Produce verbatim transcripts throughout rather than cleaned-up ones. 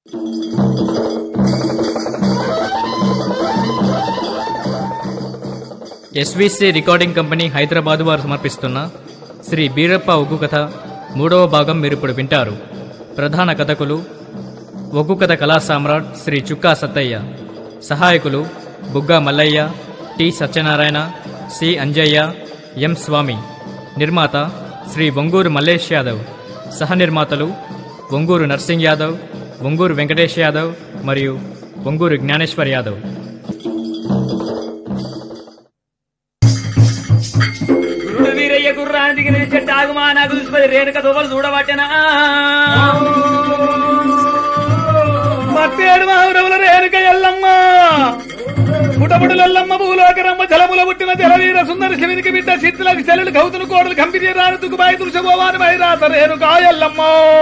SVC recording company Hyderabad వారు సమర్పిస్తున్న శ్రీ బీరప్ప ఒగ్గు కథ మూడవ భాగం మీరు ఇప్పుడు వింటారు. ప్రధాన కథకులు ఒగ్గు కథ కళా సామ్రాట్ శ్రీ చుక్కా సత్తయ్య, సహాయకులు Bugga Mallaiah, T Satyanarayana, C Anjaiah, M Swamy. నిర్మాత శ్రీ వంగూరు మల్లేష్ యాదవ్. సహ నిర్మాతలు వంగూరు నర్సింగ్ యాదవ్, వంగూరు వెంకటేష్ యాదవ్ మరియు వంగూరు జ్ఞానేశ్వర్ యాదవ్. వీరయ్య గుర్రానికి చెట్టు ఆగుమా నాకు చూసిపోయి రేణుక దోవలు చూడబట్టెనా మత్తేడు మావురముల రేణుక ఎల్లమ్మ పుటపుడులెల్లమ్మ భూలోకరమ్మ జలముల పుట్టిన జలవీర సుందర శివునికి బిడ్డ చిత్తులకు చెల్లెలు కౌతులు కోడలు కంపిని రాను తుకుబాయి తులసగోవాని మైరాస రేణుక ఎల్లమ్మ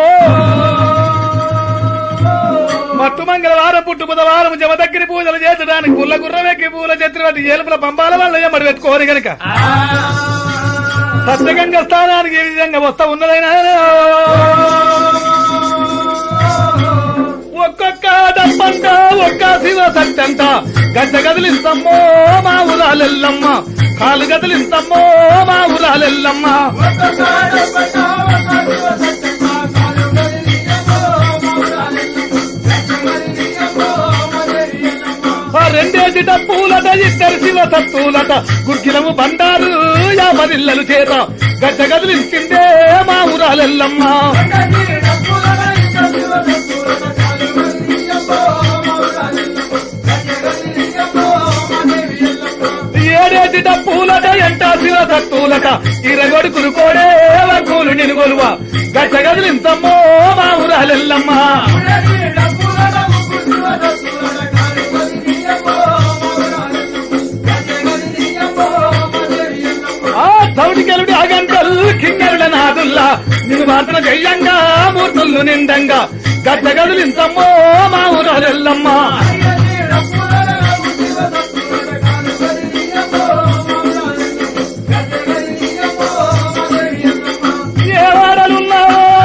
మట్టు మంగళవారం పుట్టు బుధవారం జమ దగ్గర పూజలు చేసడానికి పుల్ల గుర్రవెక్కి పూల చెత్రి వంటి ఏలుపుల పంపాల వల్ల ఎమ్మడి పెట్టుకోరు గనక సత్యగంగ స్థానానికి ఏ విధంగా వస్తా ఉన్నదైనా ఒక్కొక్క డబ్బంట ఒక్క శివ సత్యంట గడ్డ గదిలిస్తామో మా ఊరాలెల్లమ్మ కాలు గదిలిస్తామో మా ఊరాలెల్లమ్మ రెండేసి డప్పులట ఇద్దరు శివ సత్తులట గుర్గిలము బండారు యాభరిల్లలు చేత గడ్డ గదిలించిందే మా ఊరాలెల్లమ్మ ఏడేసి డప్పులట ఎంట శివ సత్తులట ఇరగొడుకులు కోడే వర్కులు నిలుగొలువ గడ్డ గదిలించమ్మో మా ఊరాలెల్లమ్మ సౌడికెలుడి అగంటలు కింగరుడ నాదుల్లా నిన్ను మాత్రం చెయ్యంగా మూర్తులు నిండంగా గడ్డ గదిలించమ్మో మా ఊరాలెల్లమ్మ ఏ వాడలున్నా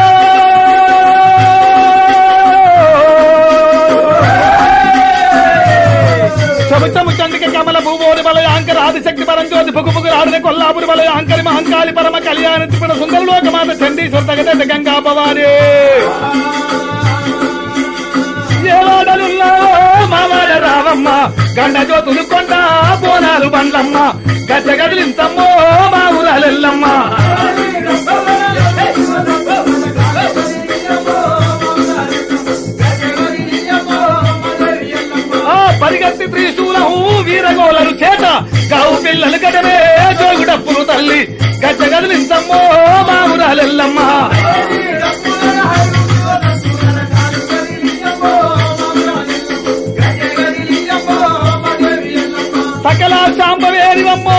చముచము చండిక కమల భూమోరి బలయ ఆంకర ఆదిశక్తి పరం జ్యోతి పుగు పుగు ఆడిన కొల్లాపురి బలయ ఆంకరి మహంకాళి పరమ కళ్యాణ త్రిపుర సుందర లోకమాత చండీశ్వర తగద గంగా భవాని ఏ వాడలున్నావో మావాడ రావమ్మ గండ జ్యోతులు కొండ బోనాలు బండ్లమ్మ గడ్డ గదిలించమ్మో మా ఊరాలెల్లమ్మ పరిగెత్తి త్రిశూలము వీరగోళలు చేత గావు పిల్లలు గడమే జోగుడప్పులు తల్లి గడ్డ గదిలించమ్మో మా ఊరాలెల్లమ్మ సకల శాంబవేరివమ్మో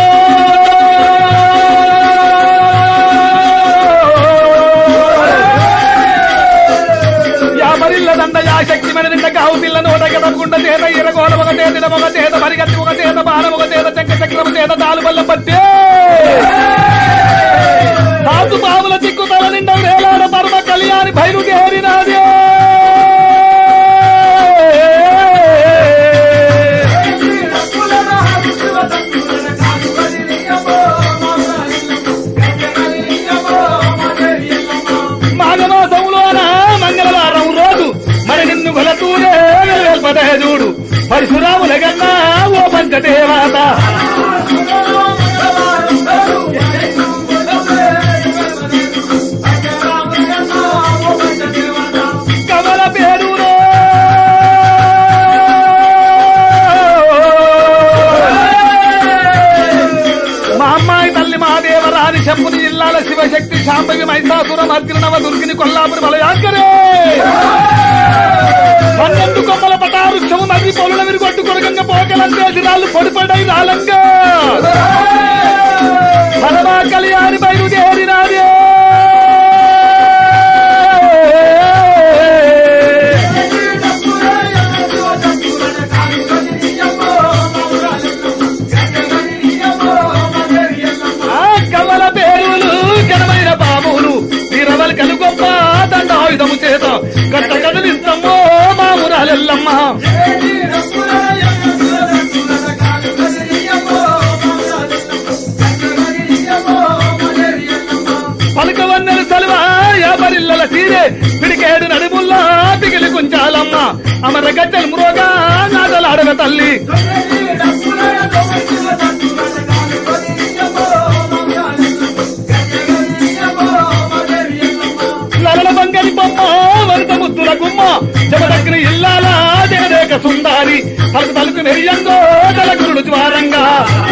యామరిల్ల దండయా శక్తి మన నిండ గావు పిల్ల నోట గదకుండా చేత ఇరగోళ ఒక చేత ఒక చేత పరిగెత్తి ఒక చేత బాణం ఒక చేత చంక చక్రము చేత తాలు బల్ల పట్టే సాధు పాముల చిక్కు తల నిండ వేలాడ పరమ కళ్యాణి బయలుదేరినాదే మంగళవారం రోజు మరి నిన్ను గొలతూరే చూడు పరశురాముల గన్నా ఓ పంచదేవాత కమల పేరులో మా అమ్మాయి తల్లి మహాదేవరాని శంభుని జిల్లాల శివశక్తి శాంభవి మైసాసురం అర్జున నవ దుర్గిని కొల్లాపురి వలయాంకరే పన్నెండు కొమ్మల పటారుక్షము నది పొలుల విరుగొట్టు కొరగంగా పోకలందేసి రాళ్ళు పొడిపడై రాలంగా పరమా కళ్యాణి బయలుదేరినాదే కమల పేరులు ఘనమైన బాబులు వీరవల్ కలు గొప్ప దండాయుధము చేత గట్ట కదిలిస్తామో మా ఉంచాలమ్మ అమర గజ్జలు మురోగా నాదలాడవ తల్లి లలల బంగని బొమ్మ వరద ముద్దుల గుమ్మ జగదగ్ని ఇల్లాల జగదేక సుందారి తలుపు తలుపు మెరియంగో తలగురుడు ద్వారంగా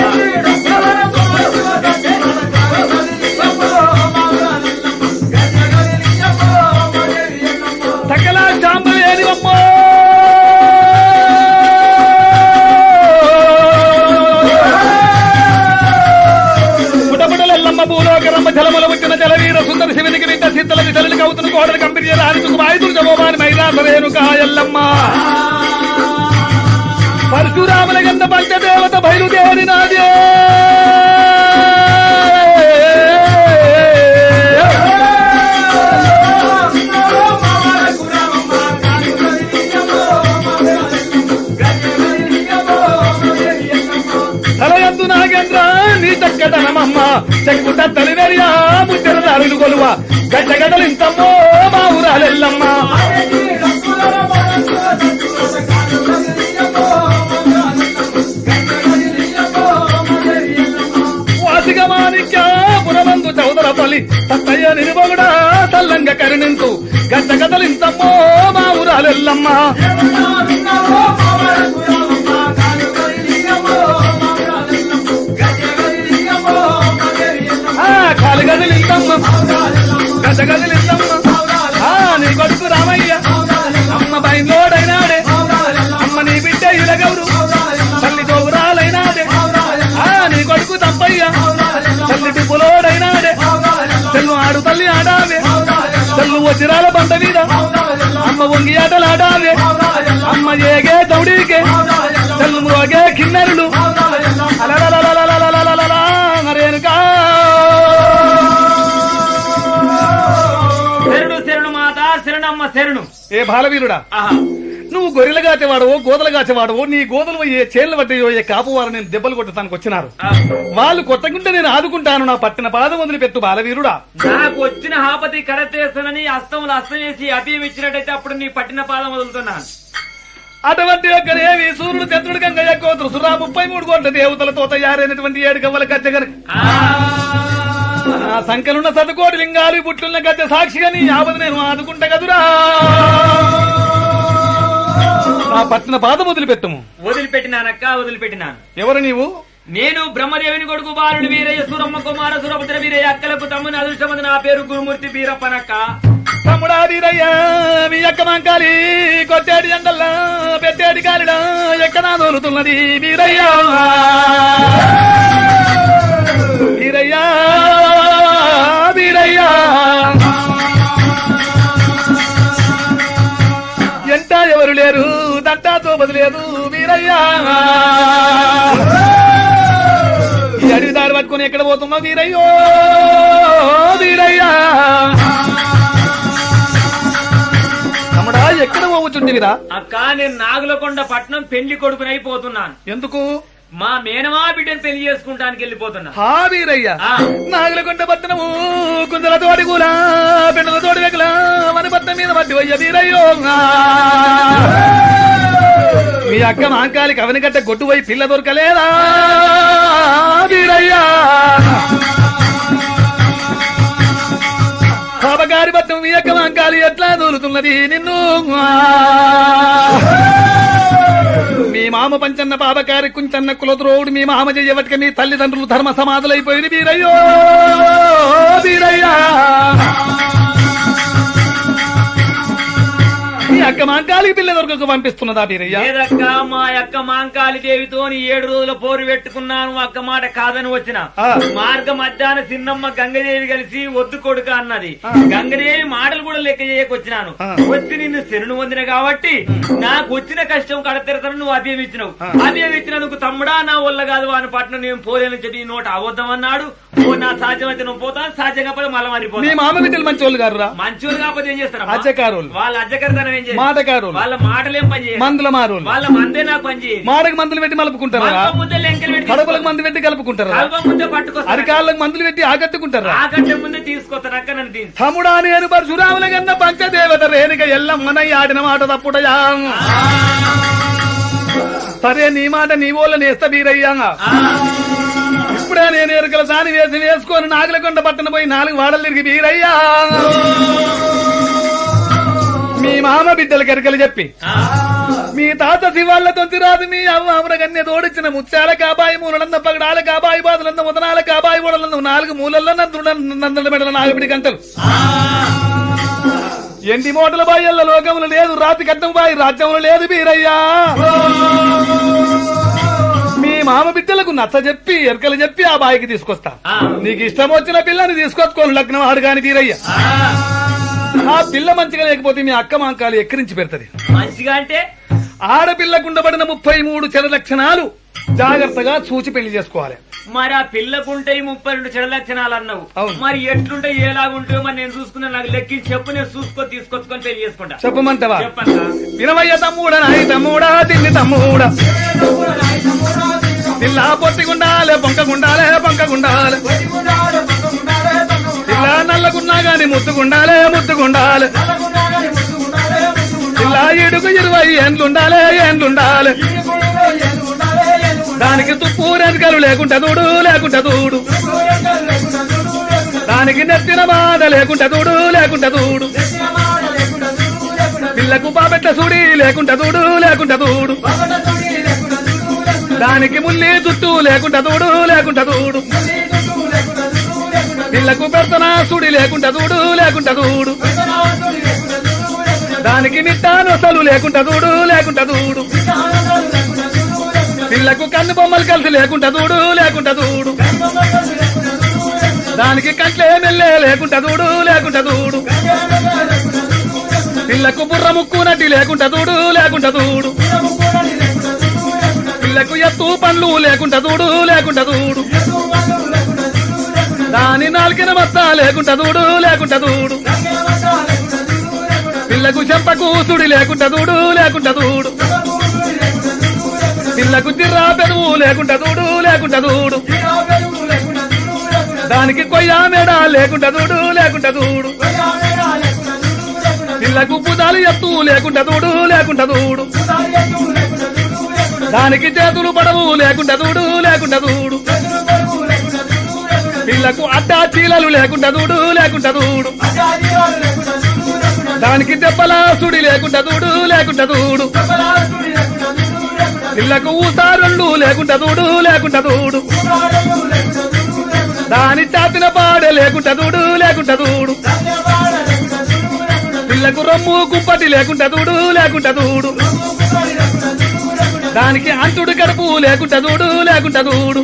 సకల చాంబలేని బొమ్మ పుటపుటలెల్లమ్మ భూలోకరమ్మ జలముల వచ్చిన జలవీర సుందర శివునికి విద్ద సిద్ధల విధులు కవుతున్న కోడలు కంపెనీ రానికి వాయుదులు జమోమాని మైనాసరేణుకా ఎల్లమ్మ పరశురాముల గంధ పంచదేవత బయలుదేరినాదే తలయందు నాగేంద్ర నీ చక్కదనమమ్మ చెక్కుట తలివెరియా ముచ్చర దారులు కొలువ గడ్డగడలింతమ్మో మా ఊరాలెల్లమ్మ వాసిగ మాణిక్య పురమందు చౌదరపల్లి తత్తయ్య నిరుబగుడా తల్లంగ కరుణింతు గడ్డగడలింతమ్మో మా ఊరాలెల్లమ్మ కాలుగదిలిందమ్మ గజగదిలిందమ్మ నీ కొడుకు రామయ్య అమ్మ బయలోడైనాడే అమ్మ నీ బిడ్డ ఇలగౌరు తల్లి గౌరాలైనాడే నీ కొడుకు తప్పయ్య తల్లి టిప్పులోడైనాడే తెల్లు ఆడు తల్లి ఆడావే తెల్లు వజ్రాల బండ మీద అమ్మ వంగి ఆటలాడావే అమ్మ ఏగే దౌడీకే తెల్లు మోగే కిన్నెరులు అలలలలలలలలలలరేనుకా శరణు ఏ బాలవీరుడా నువ్వు గొర్రెలు కాచేవాడవో గోదలు కాచేవాడవో నీ గోదలు ఏ చేళ్లు పట్టయో ఏ కాపు వారు నేను దెబ్బలు కొట్టడానికి వచ్చినారు వాళ్ళు కొట్టకుంటే నేను ఆదుకుంటాను నా పట్టిన పాదం వదిలి పెట్టు బాలవీరుడా నాకు వచ్చిన హాపతి కరతేస్తానని అస్తములు అస్తం చేసి అభయం ఇచ్చినట్టయితే అప్పుడు నీ పట్టిన పాదం వదులుతున్నాను అటువంటి ఒక్కరేవి సూర్యుడు చంద్రుడు గంగయ్య కోతులు సురా ముప్పై మూడు కోట్ల దేవతలతో తయారైనటువంటి ఏడు గవ్వల గచ్చగన సంఖ్యలున్న సతకోటి లింగాలు బుట్లున్న గద్దె సాక్షిగా నీ యావత్ నేను ఆదుకుంటా కదురా నా పట్టిన పాదం వదిలిపెట్టము వదిలిపెట్టినానక్క వదిలిపెట్టినాను ఎవరు నీవు నేను బ్రహ్మదేవుని కొడుకు బాలుడు వీరయ్య సూరమ్మ కుమార సురభద్ర వీరయ్య అక్కలకు తమ్ముని అదృష్టమంది నా పేరు గురుమూర్తి వీరప్పనక్క తమ్ముడా వీరయ్య మీ అక్క మంకాలి కొట్టేటి ఎండల్లా పెట్టేటి కాలిడా ఎక్కడా దోలుతున్నది వీరయ్య వీరయ్యా వీరయ్యా ఎంట ఎవరు లేరు దంటాతో బదులేదు వీరయ్యా ఈ అడవి దారి పట్టుకుని ఎక్కడ పోతున్నావు వీరయ్యో వీరయ్యా తమ్ముడా ఎక్కడ పోవచ్చుంటివిరా అక్క నేను నాగులకొండ పట్నం పెళ్లి కొడుకునైపోతున్నాను ఎందుకు మా మేనమా బిడ్డను పెళ్లి చేసుకుంటానికి వెళ్ళిపోతున్నా హా వీరయ్య నాగులకొండ పట్టణము కుందల తోడి కూల పెండల తోడి వెగల మన పట్నం మీద పట్టి వయ్య వీరయ్యో మీ అక్క మాంకాలి కవని గట్ట గొడ్డు పోయి పిల్ల దొరకలేదా వీరయ్యా పాపగారి పట్నం మీ అక్క మాంకాలి ఎట్లా దూలుతున్నది నిన్ను మీ మామ పంచన్న పాపకారి కుంచన్న కులద్రోవుడు మీ మామ చెయ్యవటిక మీ తల్లిదండ్రులు ధర్మ సమాధులైపోయింది వీరయ్యో వీరయ్యా మీ అక్క మాంకాలి పిల్ల దొరకకు పంపిస్తున్నదా వీరయ్య లేదక్క మా అక్క మాంకాలి దేవితో ఏడు రోజుల పోరు పెట్టుకున్నాను అక్క మాట కాదని వచ్చిన మార్గ మధ్యాహ్న చిన్నమ్మ గంగదేవి కలిసి వద్దు కొడుక అన్నది గంగదేవి మాటలు కూడా లెక్క చేయకొచ్చినాను వచ్చి నిన్ను శరణు పొందిన కాబట్టి నాకు వచ్చిన కష్టం కడతెరతను నువ్వు అభయం ఇచ్చినావు అభయం ఇచ్చినందుకు తమ్ముడా నా వల్ల కాదు వాని పట్నం నేను పోలేని చెప్పి నోట అబద్ధం అన్నాడు ఓ నా సాధ్యం అయితే నువ్వు పోతా సాధ్యం కాకపోతే మళ్ళీ మీ మరిపోతా మామ బిడ్డలు మంచోళ్ళు గారురా, మంచోళ్ళు కాకపోతే ఏం చేస్తారు అజ్జకారులు, వాళ్ళ అజ్జకరితనం ఏం చేస్తారు మాటకారులు, వాళ్ళ మాటలేం పని చేయరు మందుల మారులు, వాళ్ళ మందే నాకు పని చేయరు మాటకు మందులు పెట్టి మలుపుకుంటారా, మల్ప ముందే లెంకలు పెట్టి కడుపులకు మందు పెట్టి కలుపుకుంటారా, కల్ప ముందే పట్టుకొస్తారు అరికాళ్ళకు మందులు పెట్టి ఆకట్టుకుంటారా. ఆ గంట ముందే తీసుకొస్తారు అక్క నన్ను తీసి తమ్ముడా నేను పరశురాముల కన్నా పంచదేవత రేణుక ఎల్లమ్మనయ్య ఆడిన మాట తప్పుడయా. సరే నీ మాట నీ వోళ్ళ నేస్త బీరయ్యా. ఇప్పుడే నేను ఎరుకల సాని వేసి వేసుకొని నాగులకొండ పట్టణ పోయి నాలుగు వాడలు తిరిగి బీరయ్యా. మీ మామ బిడ్డల కెరకలు చెప్పి మీ తాత శివాళ్ల తొంతిరాదు మీ అవ్వ అమరగన్య తోడిచ్చిన ముత్యాల కాబాయి మూలనంద పగడాల కాబాయి బాదులంద ముదనాల కాబాయి మూడలంద నాలుగు మూలల్లో నందుల మెడల నాగబిడి గంటలు ఎండి మోటల బాయల్ల లోకములు లేదు, రాతి కట్టం బాయి రాజ్యములు లేదు బీరయ్యా. మీ మామ బిడ్డలకు నచ్చ చెప్పి ఎరకలు చెప్పి ఆ బాయికి తీసుకొస్తా. నీకు ఇష్టం వచ్చిన పిల్లని తీసుకొచ్చుకోను లగ్నం ఆడు కాని బీరయ్య. ఆ పిల్ల మంచిగా లేకపోతే మీ అక్క మాంకాలు ఎక్కిరించి పెడతది. మంచిగా అంటే ఆడపిల్లకు ఉండబడిన ముప్పై మూడు చెడు లక్షణాలు జాగ్రత్తగా చూచి పెళ్లి చేసుకోవాలి. మరి ఆ పిల్లకుంటాయి ముప్పై రెండు చెడు లక్షణాలు అన్నావు, అవును. మరి ఎట్లుంటాయి ఎలాగుంటాయో మరి నేను చూసుకున్నా నాకు లెక్కించి చెప్పు, నేను చూసుకొని తీసుకొచ్చుకొని పెళ్లి చేసుకుంటా. చెప్పమంటవా? చెప్పండి వినవయ్య తమ్ముడా నాయి తమ్ముడా తిన్ని తమ్ముడా పిల్ల పొత్తిగుండాలే పొంకగుండాలే పొంకగుండాలే పిల్ల నల్లగున్నా గాని ముద్దుగుండాలే ముద్దుగుండాలే పిల్ల ఇడుగు ఇరవై ఏండ్లుండాలే ఏండ్లుండాలే దానికి తుప్పు రెనకలు లేకుండా దూడు లేకుండా దూడు దానికి నెత్తిన బాధ లేకుండా దూడు లేకుండా దూడు పిల్లకు పాపెట్ల సూడి లేకుండా దూడు లేకుండా దూడు దానికి ముల్లి చుట్టూ లేకుండా దూడు లేకుండా దూడు పిల్లకు పెడతన సుడి లేకుండా దూడు లేకుండా దూడు దానికి నిట్టానొసలు లేకుండా దూడు లేకుండా దూడు పిల్లకు కన్ను బొమ్మలు కలిసి లేకుండా దూడు లేకుండా దూడు దానికి కంట్లే మెల్లే లేకుండా దూడు లేకుండా దూడు పిల్లకు బుర్ర ముక్కు నటి లేకుండా దూడు లేకుండా దూడు పిల్లకు ఎత్తు పండ్లు లేకుండా దూడు లేకుండా దూడు దాని నాలుగిన మత్త లేకుండా దూడు లేకుండా దూడు పిల్లకు చెంపకు సుడి లేకుండా దూడు లేకుండా దూడు పిల్లకు తిర్రా పెరువు లేకుండా దూడు లేకుండా దూడు దానికి కొయ్య మేడ లేకుండా దూడు లేకుండా దూడు పిల్లకు పుదాలు ఎత్తు లేకుండా దూడు లేకుండా దూడు దానికి చేతులు పడవు లేకుండా దూడు లేకుండా దూడు పిల్లకు అడ్డా చీలలు లేకుండా దూడు లేకుండా దూడు దానికి దెబ్బల సుడి లేకుండా దూడు లేకుండా దూడు పిల్లకు ఊసారుళ్ళు లేకుండా దూడు లేకుండా దూడు దాని చాతిన పాడే లేకుండా దూడు లేకుండా దూడు పిల్లకు రొమ్ము కుప్పటి లేకుండా దూడు లేకుండా దూడు దానికి అంటుడు కడుపు లేకుండా దూడు లేకుండా దూడు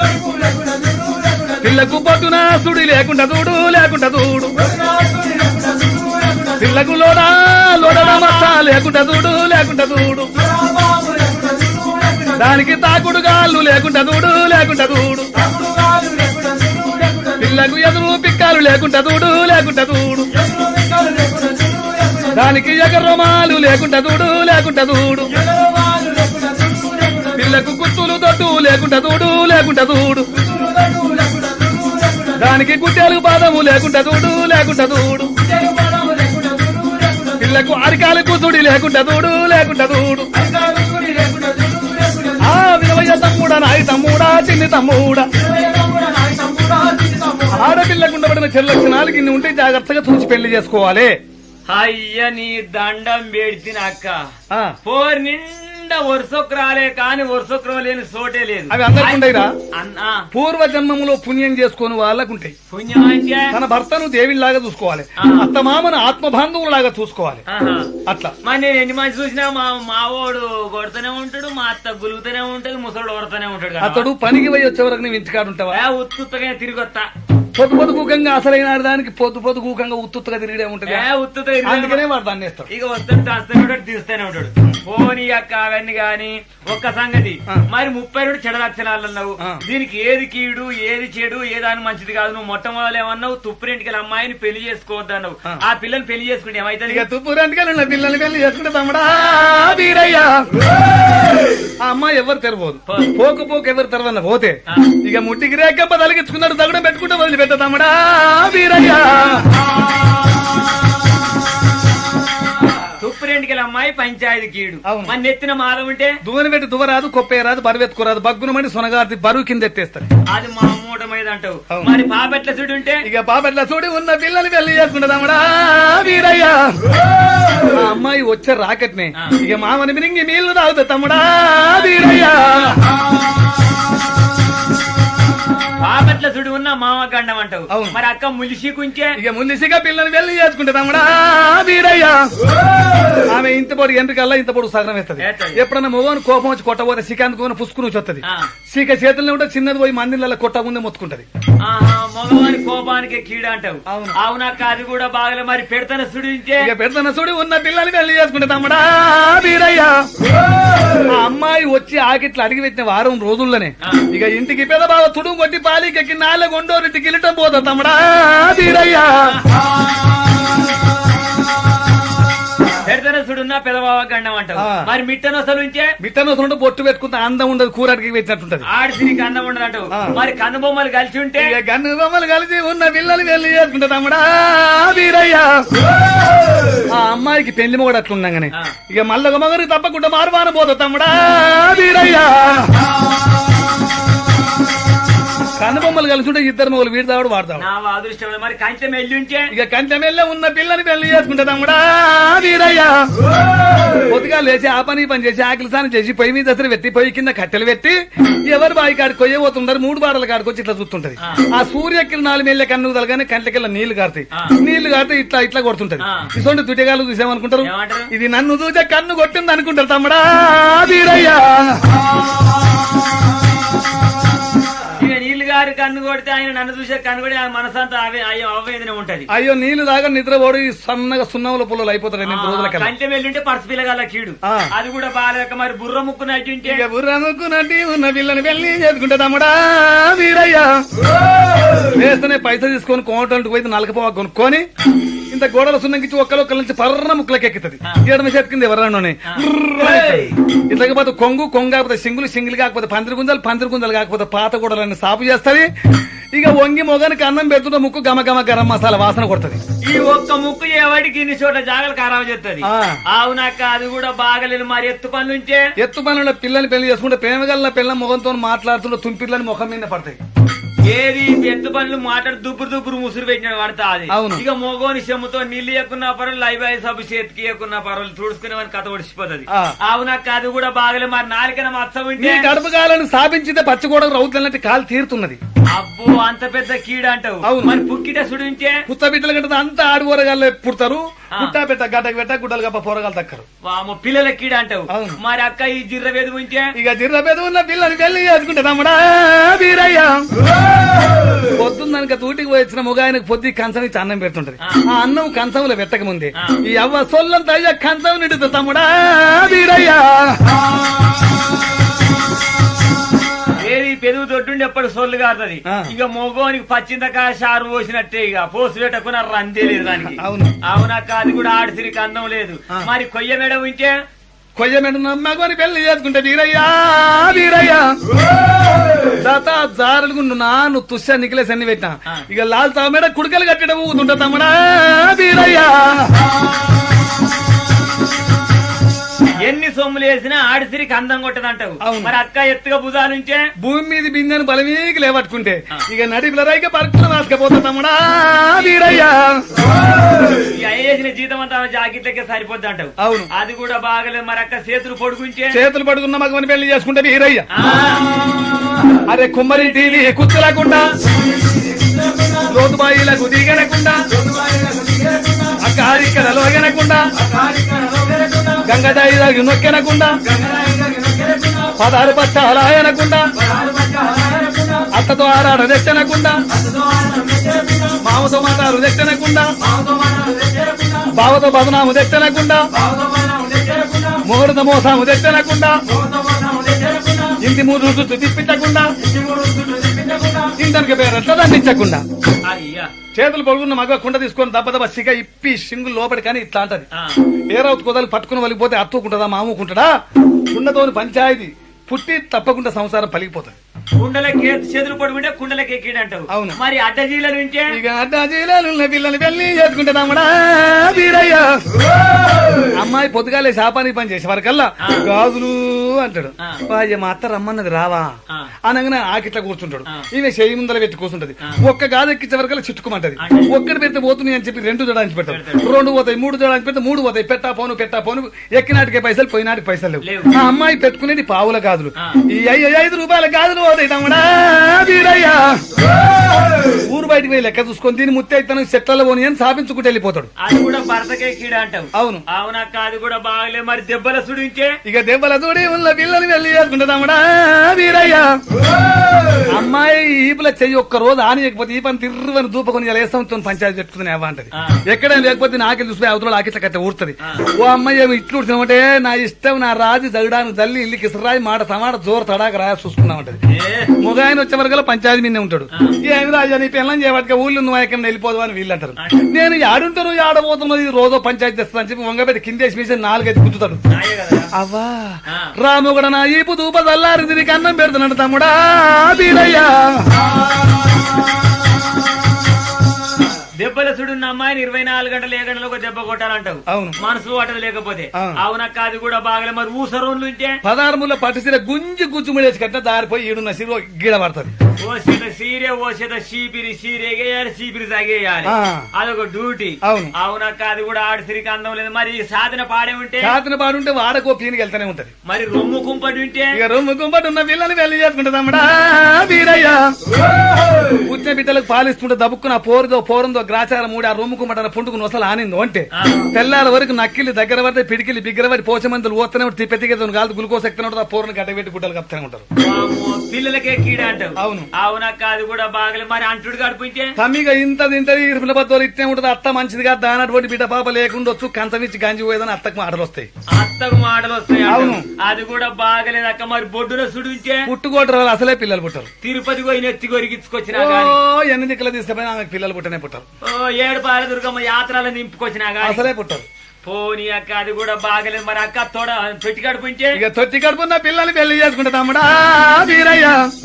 పిల్లకు పొద్దున సుడి లేకుండా దూడు లేకుండా దూడు పిల్లకు లోడా లోడన మచ్చ లేకుండా దూడు లేకుండా దూడు దానికి తాకుడు గాళ్ళు లేకుండా దూడు లేకుండా దూడు పిల్లకు ఎదురు పిక్కలు లేకుండా దూడు లేకుండా దూడు దానికి ఎగర్రమాలు లేకుండా దూడు లేకుండా దూడు పిల్లకు గుత్తులు దొడ్డు లేకుండా దూడు లేకుండా దూడు దానికి గుట్టెలు పాదము లేకుండా దూడు లేకుండా దూడు పిల్లకు అరికాలు కూతుడి లేకుండా దూడు లేకుండా దూడు ఆ వినవయ్య తమ్ముడా నాయి తమ్ముడా చిన్ని తమ్ముడా ఆడపిల్లకు ఉండబడిన చెడు లక్షణాలు ఇన్ని ఉంటే జాగ్రత్తగా చూసి పెళ్లి చేసుకోవాలి. అయ్య నీ దండం పెడిచిన అక్క ఆ పోర్ నిండా వరుసొక్రాలే కాని వరుసొక్రం లేని సోటే లేదు. అవి అందరికి ఉండయిరా? అన్నా పూర్వ జన్మములో పుణ్యం చేసుకుని వాళ్ళకుంటాయి. పుణ్యం అంటే తన భర్తను దేవునిలాగా చూసుకోవాలి, అత్తమామను ఆత్మబాంధవులాగా చూసుకోవాలి. అట్లా మరి నేను ఎన్ని మంది చూసినా మా మావోడు కొడుతూనే ఉంటాడు, మా అత్త గులుగుతూనే ఉంటది, ముసలోడు కొడుతూనే ఉంటాడు. అతడు పనికి పోయి వచ్చే వరకు నువ్వు ఇంటికాడు ఉంటావా? ఉత్తుగా తిరిగి వస్తా. పొద్దు పొదుగుకంగా అసలైన దానికి పొద్దు పొదుగుకంగా ఉత్తుగా తిరిగే ఉంటుంది. అందుకనే వాడు దాన్ని వేస్తాడు. ఇక వస్తాడు దాస్తూనే ఉంటాడు తీస్తూనే ఉంటాడు. పోనీ అక్క అవన్నీ గాని ఒక్క సంగతి మరి ముప్పై రెండు చెడ లక్షణాలు అన్నావు దీనికి ఏది కీడు ఏది చెడు ఏదాని మంచిది కాదు నువ్వు మొట్టమొదలు ఏమన్నావు తుప్పురింటికి అమ్మాయిని పెళ్లి చేసుకోవద్దు అన్నావు ఆ పిల్లని పెళ్లి చేసుకుంటే ఏమైతుంది ఇక తుప్పురింటికి ఉన్న పిల్లల్ని పెళ్లి చేసుకుంటే తమ్ముడా వీరయ్య ఆ అమ్మాయి ఎవరు తెరవదు పోకు పోకు ఎవరు తెరవన్న పోతే ఇక ముట్టికి రేకంప తలిగించుకున్నాడు తగడం పెట్టుకుంటే వదిలిపెట్ట తమ్ముడా వీరయ్య తుప్పురింటికి అమ్మాయి పంచాయతీ కీడు మన నెత్తిన మాల ఉంటే దువ్వని పెట్టి దువ్వరాదు కొప్పేరాదు బరువెత్తుకోరాదు బగ్గును మని సొనగారి బరువు కింద ఎత్తేస్తారు అది మా మూట మీద అంటావు మరి పాపెట్ల చూడు ఉంటే ఇక పాపెట్ల చూడి ఉన్న పిల్లలు పెళ్లి చేసుకుంటా వీరయ్య ఆ అమ్మాయి వచ్చే రాకెట్నే ఇక మామని మిరింగి నీళ్లు తాగుతా తమ్ముడా వీరయ్య పాపెట్ల చూడు ఉన్న మామ గండం అంటావు మరి అక్క ములిసి కుంచే ఇక ములిసిగా పిల్లలు పెళ్లి చేసుకుంటా తమ్ముడా వీరయ్య ఆమె ఇంత పొడి ఎంట్రికల్లా ఇంత పొడుగు సగనం వేస్తుంది ఎప్పుడన్నా మొగోని కోపం వచ్చి కొట్టబోతే సికాంత్ కోన పుసుకుని వచ్చి వస్తుంది సీక చేతుల్లో ఉంటే చిన్నది పోయి మందిళ్ళ కొట్టకుండా మొత్తుకుంటది మగవాని కోపానికి కీడ అంటావు అవునక్క అది కూడా బాగలే మరి పెడతన సుడించే ఇక పెడతన సుడి ఉన్న పిల్లలు పెళ్లి చేసుకుంటే తమ్ముడా వీరయ్య ఆ అమ్మాయి వచ్చి ఆకిట్లు అడిగి పెట్టిన వారం రోజుల్లోనే ఇక ఇంటికి పెద్ద బాగా తుడుము కొట్టి పాలికెక్కి నాలుగు కొండోరింటికి వెళ్ళటం పోతా తమ్ముడా వీరయ్య పెడతనసుడున్నా పెదబావ గండం అంటావు మరి మిట్టనొసలు ఉంచే మిట్టనొసలు బొట్టు పెట్టుకుంటే అందం ఉండదు కూర అడిగి పెట్టినట్టుంటది ఆడిసిరికి అందం ఉండదు అంటావు మరి కన్ను బొమ్మలు కలిసి ఉంటే కన్ను బొమ్మలు కలిసి ఉన్న పిల్లలు పెళ్లి చేసుకుంటా తమ్ముడా వీరయ్య ఆ అమ్మాయికి పెళ్లి మొగడు అట్లుండగానే ఇక మళ్ళొక మగరికి తప్పకుండా మారువాన పోతా తమ్ముడా వీరయ్య కన్ను బొమ్మలు కలిసి ఉంటే ఇద్దరు మొగలు వీడతాడు వాడతాడు అదృష్టం మరి కంచెం వెళ్ళి ఉంటే ఇక కంచెం వెళ్ళే ఉన్న పిల్లని పెళ్లి చేసుకుంటా తమ్ముడా వీరయ్య పొద్దుగా లేచి ఆ పని పని చేసి ఆకలి స్నానం చేసి పొయ్యి మీద దసరి పెట్టి పొయ్యి కింద కట్టెలు పెట్టి ఎవరు బావి కాడికి కొయ్యబోతుంటారు మూడు బాటల కాడికి వచ్చి ఇట్లా చూస్తుంటది ఆ సూర్యకిరణాలు మెల్లె కన్ను తలగానే కంట్లకెళ్ళ నీళ్లు కారుతాయి నీళ్లు కారితే ఇట్లా ఇట్లా కొడుతుంటది ఇటువంటి దుటిగాలు చూసామనుకుంటారు ఇది నన్ను చూసే కన్ను కొట్టింది అనుకుంటారు తమ్ముడా వీరయ్య నీళ్లు గారి కన్ను కొడితే ఆయన నన్ను చూసే కన్ను కొడి ఆయన మనసంతా అయ్యో అవేదన ఉంటది అయ్యో నీళ్లు దాకా నిద్ర పోడి సన్నగా సున్నవుల పుల్లలు అయిపోతారు రోజుల కంచె వెళ్ళుంటే పర్సు పిల్లగల కీడు అది కూడా బాగాలేక మరి బుర్ర ముక్కు నట్టుంటే బుర్ర ముక్కు నట్టి ఉన్న పిల్లని పెళ్లి చేసుకుంటా తమ్ముడా వీరయ్య వేస్తేనే పైసలు తీసుకొని కోటంటూ పోయి నలకపో కొనుక్కొని ఇంత గోడల సున్నంకిచ్చి ఒక్కలొక్కల నుంచి పర్ర ముక్కలకి ఎక్కుతుంది ఏడమ చెప్పింది ఎవరన్నా ఇట్లకపోతే కొంగు కొంగు కాకపోతే సింగులు సింగిల్ కాకపోతే పందిరి గుంజలు పందిరి గుంజలు కాకపోతే పాత గోడలన్నీ సాపు చేస్తుంది ఇక వంగి మొగానికి అన్నం పెడుతుంటే ముక్కు గమ గమ గరం మసాలా వాసన కొడుతుంది ఈ ఒక్క ముక్కు ఎవరికి ఇన్ని చోట్ల జాగలు ఖరాబ్ చేస్తుంది అవునాక అది కూడా బాగలేదు మరి ఎత్తు పనులు ఉంటే ఎత్తు పనుల పిల్లల్ని పెళ్లి చేసుకుంటే ప్రేమగల్ల పిల్ల ముఖంతో మాట్లాడుతుంటే తుంపిల్లని ముఖం మీద పడతాయి ఏది ఎత్తు పనులు మాట్లాడి దుబ్బురు దుబ్బురు ముసురు పెట్టిన పడతా అది ఇక మోగోని చెమ్ముతో నీళ్లు ఎక్కున్న పరులు లైబాయి సబ్బు చేతికి ఎక్కున్న పరులు తుడుచుకునేవని కథ ఒడిచిపోతుంది అవునాక అది కూడా బాగలేదు మరి నాలుకన మత్స ఉంటే గడప కాలను స్థాపించితే పచ్చగోడ రౌతులంటే కాలు తీరుతున్నది అబ్బో అంత పెద్ద కీడ అంటావు మరి పుక్కిట సుడించే పుత్త బిడ్డల కంటే అంతా ఆడుకోరగాళ్ళే పుడతారు పుట్టా పెట్ట గడ్డకు పెట్ట గుడ్డలు గప్ప పోరగాలు దక్కరు పిల్లల కీడ అంటావు మరి అక్క ఈ జిర్ర బెదు ఉంటే ఇక జిర్ర బెదు ఉన్న పిల్లని పెళ్లి చేసుకుంటే తమ్ముడా వీరయ్య పొద్దున్నక తూటికి వచ్చిన ముగాయనకు పొద్దు కంచం ఇచ్చి అన్నం పెడుతుంటది ఆ అన్నం కంచంలో పెట్టక ముందే ఈ అవ్వ సొల్లంతా అయ్యా కంచం నిండుతుంది తమ్ముడా వీరయ్య ఏది పెరుగు దొడ్డుండి ఎప్పుడు సొల్లు కారుతుంది ఇక మొగోనికి పచ్చిందక షారు పోసినట్టే ఇక పోసి పెట్టకున్న రందే లేదు దానికి అవునాక అది కూడా ఆడిసిరికి అందం లేదు మరి కొయ్య మేడం ఉంటే కొయ్య మేడం మగవాని పెళ్లి చేసుకుంటే వీరయ్యా వీరయ్య దాత జారులుగుండు నాను తుస్సా నిఖిలేసి అన్ని పెట్టినా ఇక లాల్ తా మేడ కుడికలు కట్టడం ఊగుతుంటా తమ్ముడా వీరయ్య ఎన్ని సొమ్ములు వేసినా ఆడిసిరికి అందం కొట్టదంటావు మరి అక్క ఎత్తుగా భుజాలుంటే భూమి మీద బిందెను బలమీకి లేవట్టుకుంటే ఇక నడిపిల రైక పరుకులు రాసుకపోతా తమ్ముడా వీరయ్య వేసిన జీతం అంతా జాకెట్లకే సరిపోద్ది అంటావు అవును అది కూడా బాగలేదు మరి అక్క చేతులు పడుకుంటే చేతులు పడుకున్న మగవని పెళ్లి చేసుకుంటే వీరయ్య అరే కుమ్మరి టీవీ కుచ్చలేకుండా లోతుబాయిలకు దిగనకుండా అక్కారిక్కడలో ఎగనకుండా గంగదాయి దాగి నొక్కెనకుండా పదహారు పచ్చాల అనకుండా అత్తతో ఆరాడ తెచ్చనకుండా మామతో మాటారు తెచ్చనకుండా బావతో బదనాము తెచ్చనకుండా మోడద మోసాము తెచ్చనకుండా ఇంటి మూడు చుట్టూ తిప్పించకుండా ఇంటనికి పేరంతా దండించకుండా చేతులు పొడుగున్న మగ కుండ తీసుకొని దెబ్బ దెబ్బ సిగ ఇప్పి సింగులు లోపలి కానీ ఇట్లా అంటది ఏ రౌతు కుదలు పట్టుకుని వలిగిపోతే అత్తుకుంటుందా మాముకుంటాడా కుండతోని పంచాయతీ పుట్టి తప్పకుండా సంసారం పలిగిపోతుంది. కుండలకి చేతులు పడుకుంటే కుండలకి ఎక్కిడు అంటావు. అవును. మరి అడ్డజీలలు వింటే ఇక అడ్డజీలలు పిల్లల్ని పెళ్లి చేసుకుంటామడా వీరయ్య. అమ్మాయి పొద్దుగాలే శాపానికి పని చేసే వరకల్లా గాజులు అంటాడు. మా అత్త రమ్మన్నది రావా అనగానే ఆకిట్లా కూర్చుంటాడు. ఈమె చేయి ముందర పెట్టి కూర్చుంటది. ఒక్క గాజు ఎక్కించే వరకల్లా చిట్టుకుమంటది. ఒక్కటి పెడితే పోతుంది అని చెప్పి రెండు జడానికి పెడతాడు. రెండు పోతాయి, మూడు జడానికి పెడితే మూడు పోతాయి. పెట్టా పోను పెట్టా పోను ఎక్కినాటికే పైసలు పోయినాటికి పైసలు లేవు. ఆ అమ్మాయి పెట్టుకునేది పావుల గాజులు. ఈ ఐదు రూపాయల గాజులు ఊరు బయటకు పోయి లెక్క చూసుకొని దీని ముత్తైతనం చెట్లలో పోని అని స్థాపించుకుంటూ వెళ్ళిపోతాడు. అది కూడా భర్తకే కీడ అంటావు. అవును. అవునక్క అది కూడా బాగలే. మరి దెబ్బల సుడించే ఇక దెబ్బల సుడి ఉన్న పిల్లలు వెళ్ళి చేసుకుంటామడా వీరయ్య. అమ్మాయి ఈపుల చెయ్యి ఒక్క రోజు ఆనియకపోతే ఈ పని తిర్రని దూపకొని వేస్తాం పంచాయతీ పెట్టుకుని అవ్వంటది. ఎక్కడైనా లేకపోతే నాకే చూసిపోయి అవతల ఆకిట్ల కట్టే ఊరుతుంది. ఓ అమ్మాయి ఏమి ఇట్లు ఉడుతున్నామంటే నా ఇష్టం నా రాజు జగడానికి తల్లి ఇల్లు కిసరాయి మాట టమాట జోరు తడాక రాయ చూసుకున్నామంటది. మొగాయన వచ్చే వరకు పంచాయతీ మీదే ఉంటాడు. ఏమి రాజా నీ పిల్లని చేయబట్టి ఊళ్ళో నువ్వు ఎక్కడ వెళ్ళిపోదు అని వీళ్ళు అంటారు. నేను ఆడుంటారు ఆడబోతున్నది రోజు పంచాయతీ తెస్తా అని చెప్పి వంగబెట్టి కిందేసి మీసి నాలుగైదు గుద్దుతాడు. అవ్వా రాము కూడా నా ఈపు దూప చల్లారి దీనికి అన్నం పెడుతున్నాడు తమ్ముడా వీరయ్యా. దెబ్బల సుడున్న అమ్మాయిని ఇరవై నాలుగు గంటలు ఏ గంటలకు దెబ్బ కొట్టాలంటావు. అవును. మనసు అటది లేకపోతే అవునక్క అది కూడా బాగలే. మరి ఊసరోన్లు ఉంటే పదార్ముల పట్టుసీర గుంజి గుజ్జుముడేసి కట్ట దారిపోయి ఈడున్న సిరి గీడ పడుతుంది. ఓసేత సీరే ఓసేత చీపిరి సీరేగేయాలి చీపిరి సాగేయాలి. అదొక డ్యూటీ. అవును. అవునక్క అది కూడా ఆడసిరికి అందం లేదు. మరి సాధన పాడే ఉంటే సాధన పాడుంటే వాడకో పీనికి వెళ్తానే ఉంటది. మరి రొమ్ము కుంపటి ఉంటే ఇక రొమ్ము కుంపటి ఉన్న పిల్లలు వెళ్ళి చేసుకుంటుందమ్మడా వీరయ్య. పుట్టిన బిడ్డలకు పాలిస్తుంటే దబ్బుకున్న పోరుదో పోరుందో గ్రాచారం మూడు ఆ రొమ్ము కుంపట పుండుకు నొసలు ఆనిందో అంటే తెల్లాల వరకు నక్కిలి దగ్గర పడితే పిడికిలి బిగ్గర పడి పోచమందులు పోతూనే ఉంటుంది. పెద్దగా కాదు గ్లూకోజ్ ఎక్కిన ఉంటుంది. ఆ పోరుని గడ్డబెట్టి గుడ్డలు కప్తూనే ఉంటారు. పిల్లలకే కీడ అంటావు. అవును. అవునక్క అది కూడా బాగలే. మరి అంటుడు గడిపించే తమ్మిగా ఇంత తింటది పిల్లబద్దోలు ఇట్టే ఉంటది. అత్త మంచిదిగా దానటువంటి బిడ్డ పాప లేకుండొచ్చు కంచం ఇచ్చి గంజి పోయేదని అత్తకు మాటలు వస్తాయి. అత్తకు మాటలు వస్తాయి. అవును. అది కూడా బాగలేదు అక్క. మరి బొడ్డున సుడించే పుట్టుకోటరు వాళ్ళు అసలే పిల్లలు పుట్టారు. తిరుపతి పోయి ఎత్తి కొరికించుకొచ్చినా ఎన్ని దిక్కులు తీసుకుపోయినా ఆమెకు పిల్లలు పుట్టనే పుట్టారు. ఏడు పాల దుర్గమ్మ యాత్రలో నింపుకొచ్చినా అసలే పుట్టారు. పోనీ అక్క అది కూడా బాగలేదు. మరి అక్క తోడ తొట్టి కడుపుంటే ఇక తొట్టి కడుపున్న పిల్లలు పెళ్లి చేసుకుంటా తమ్ముడా వీరయ్య.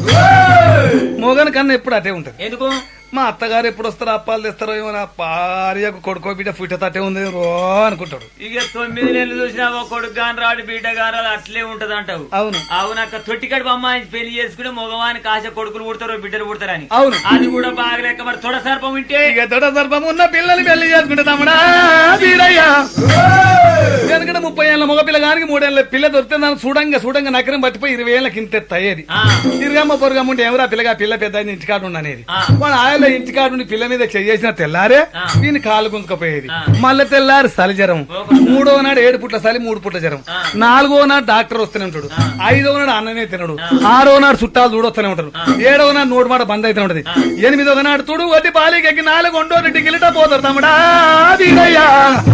మోగన్ కన్నా ఎప్పుడు అటే ఉంటది. ఎందుకు? మా అత్తగారు ఎప్పుడు వస్తారో అప్పాలు తెస్తారో ఏమో నా భార్యకు కొడుకో బిడ్డ ఫుట్ట తట్టే ఉంది రో అనుకుంటాడు. ఇక తొమ్మిది నెలలు చూసినా కొడుకు గాని రాడు బిడ్డ గాని రాడు అట్లే ఉంటది అంటావు. అవును. అవునక్క తొట్టి కడుపు అమ్మాయి పెళ్లి చేసుకుంటే మగవాని కాసే కొడుకులు పుడతారు బిడ్డలు పుడతారని. అవును. అది కూడా బాగలేక మరి తొడ సర్పం ఉంటే ఇక తొడ సర్పం ఉన్న పిల్లలు పెళ్లి చేసుకుంటే తమ్ముడా వీరయ్య. ఎందుకంటే ముప్పై ఏళ్ళ మగపిల్ల గానికి మూడేళ్ల పిల్ల దొరికితే దాన్ని చూడంగా చూడంగా నకరం పట్టిపోయి ఇరవై ఏళ్ళకి ఇంత అయ్యేది. తిరగమ్మ పొరగమ్మ ఉంటే ఎవరా పిల్లగా పిల్ల పెద్ద ఇంటికాడు ఉండనేది. వాడు ఆయన ఇంటికాడు పిల్ల మీద చేసిన తెల్లారే దీన్ని కాలు గుంజుకపోయేది. మళ్ళీ తెల్లారి చలి జ్వరం, మూడో నాడు ఏడు పుట్ల చలి మూడు పుట్ల జ్వరం, నాలుగో నాడు డాక్టర్ వస్తూనే ఉంటాడు, ఐదవ నాడు అన్ననే తినడు, ఆరో నాడు చుట్టాలు చూడొస్తూనే ఉంటారు, ఏడవ నాడు నోటు మాట బంద్ అయితే ఉంటది, ఎనిమిదవ నాడు తుడు వడ్డీ బాలికి నాలుగు ఒండో రెడ్డి గిలిట పోతారు తమ్ముడా వీరయ్యా.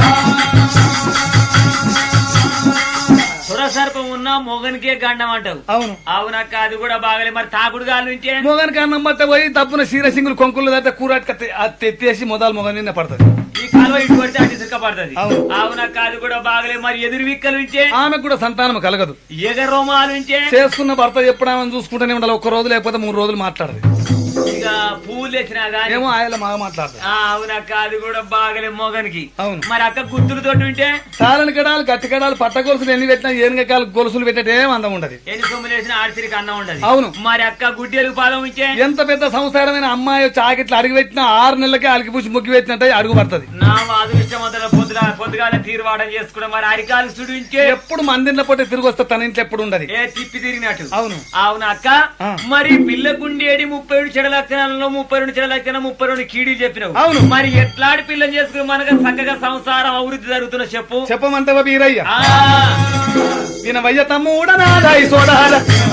సర్పం ఉన్నా మొగనికే గండం అంటావు. అవును. అవునక్క అది కూడా బాగలే. మరి తాగుడు గాలి నుంచే మొగన్ కన్నం బట్ట పోయి తప్పున సీరసింగులు కొంకులు దాకా కూర తెత్తేసి మొదలు మొగన్ నిన్న పడుతుంది. ఈ కాలువ ఇటు పడితే అటు ఇసుక పడుతుంది. అవునక్క అది కూడా బాగలే. మరి ఎదురు విక్కల నుంచే ఆమెకు కూడా సంతానం కలగదు. ఎగరోమాల నుంచే చేసుకున్న భర్త ఎప్పుడు ఆమెను చూసుకుంటూనే ఉండాలి. ఒక్క రోజు లేకపోతే మూడు రోజులు మాట్లాడదు. ఇక పూలు తెచ్చినా గానీ ఏమో ఆయన బాగా మాట్లాడతారు. అవునక్క అది కూడా బాగలే మొగనికి. అవును. మరి అక్క గుర్తులతోటి ఉంటే సాలని కడాలు గట్టి కడాలు పట్ట గొలుసులు ఎన్ని పెట్టినా ఏనుగకాలు గొలుసులు పెట్టే అందం ఉండదు. ఎన్ని సొమ్ములు వేసినా ఆడిసిరికి అన్నం ఉండదు. అవును. మరి అక్క గుడ్డెలు పాదం ఉంచే ఎంత పెద్ద సంసారమైన అమ్మాయి చాకిట్లు అడిగి పెట్టినా ఆరు నెలలకే అలికి పూసి ముగ్గి పెట్టినట్టు అడుగు పడుతుంది. నా అదృష్టం పొద్దుగా పొద్దుగాల తీరువాడం చేసుకున్నా. మరి అరికాలు సుడించే ఎప్పుడు మందిలో పోతే తిరిగి వస్తే తన ఇంట్లో ఎప్పుడు ఉండదు. ఏ తిప్పి తిరిగినట్టు. అవును. అవును అక్క. మరి పిల్లకుండేడి ముప్పై ఏడు చెడ లక్షణాలలో ముప్పై రెండు చెడ లక్షణం ముప్పై రెండు కీడీలు చెప్పినావు. అవును. మరి ఎట్లాంటి పిల్లని చేసుకుని మనకు చక్కగా సంసారం అభివృద్ధి జరుగుతున్న చెప్పు చెప్పమంటావా వీరయ్య. వినవయ్య తమ్ముడనాదాయి సోడార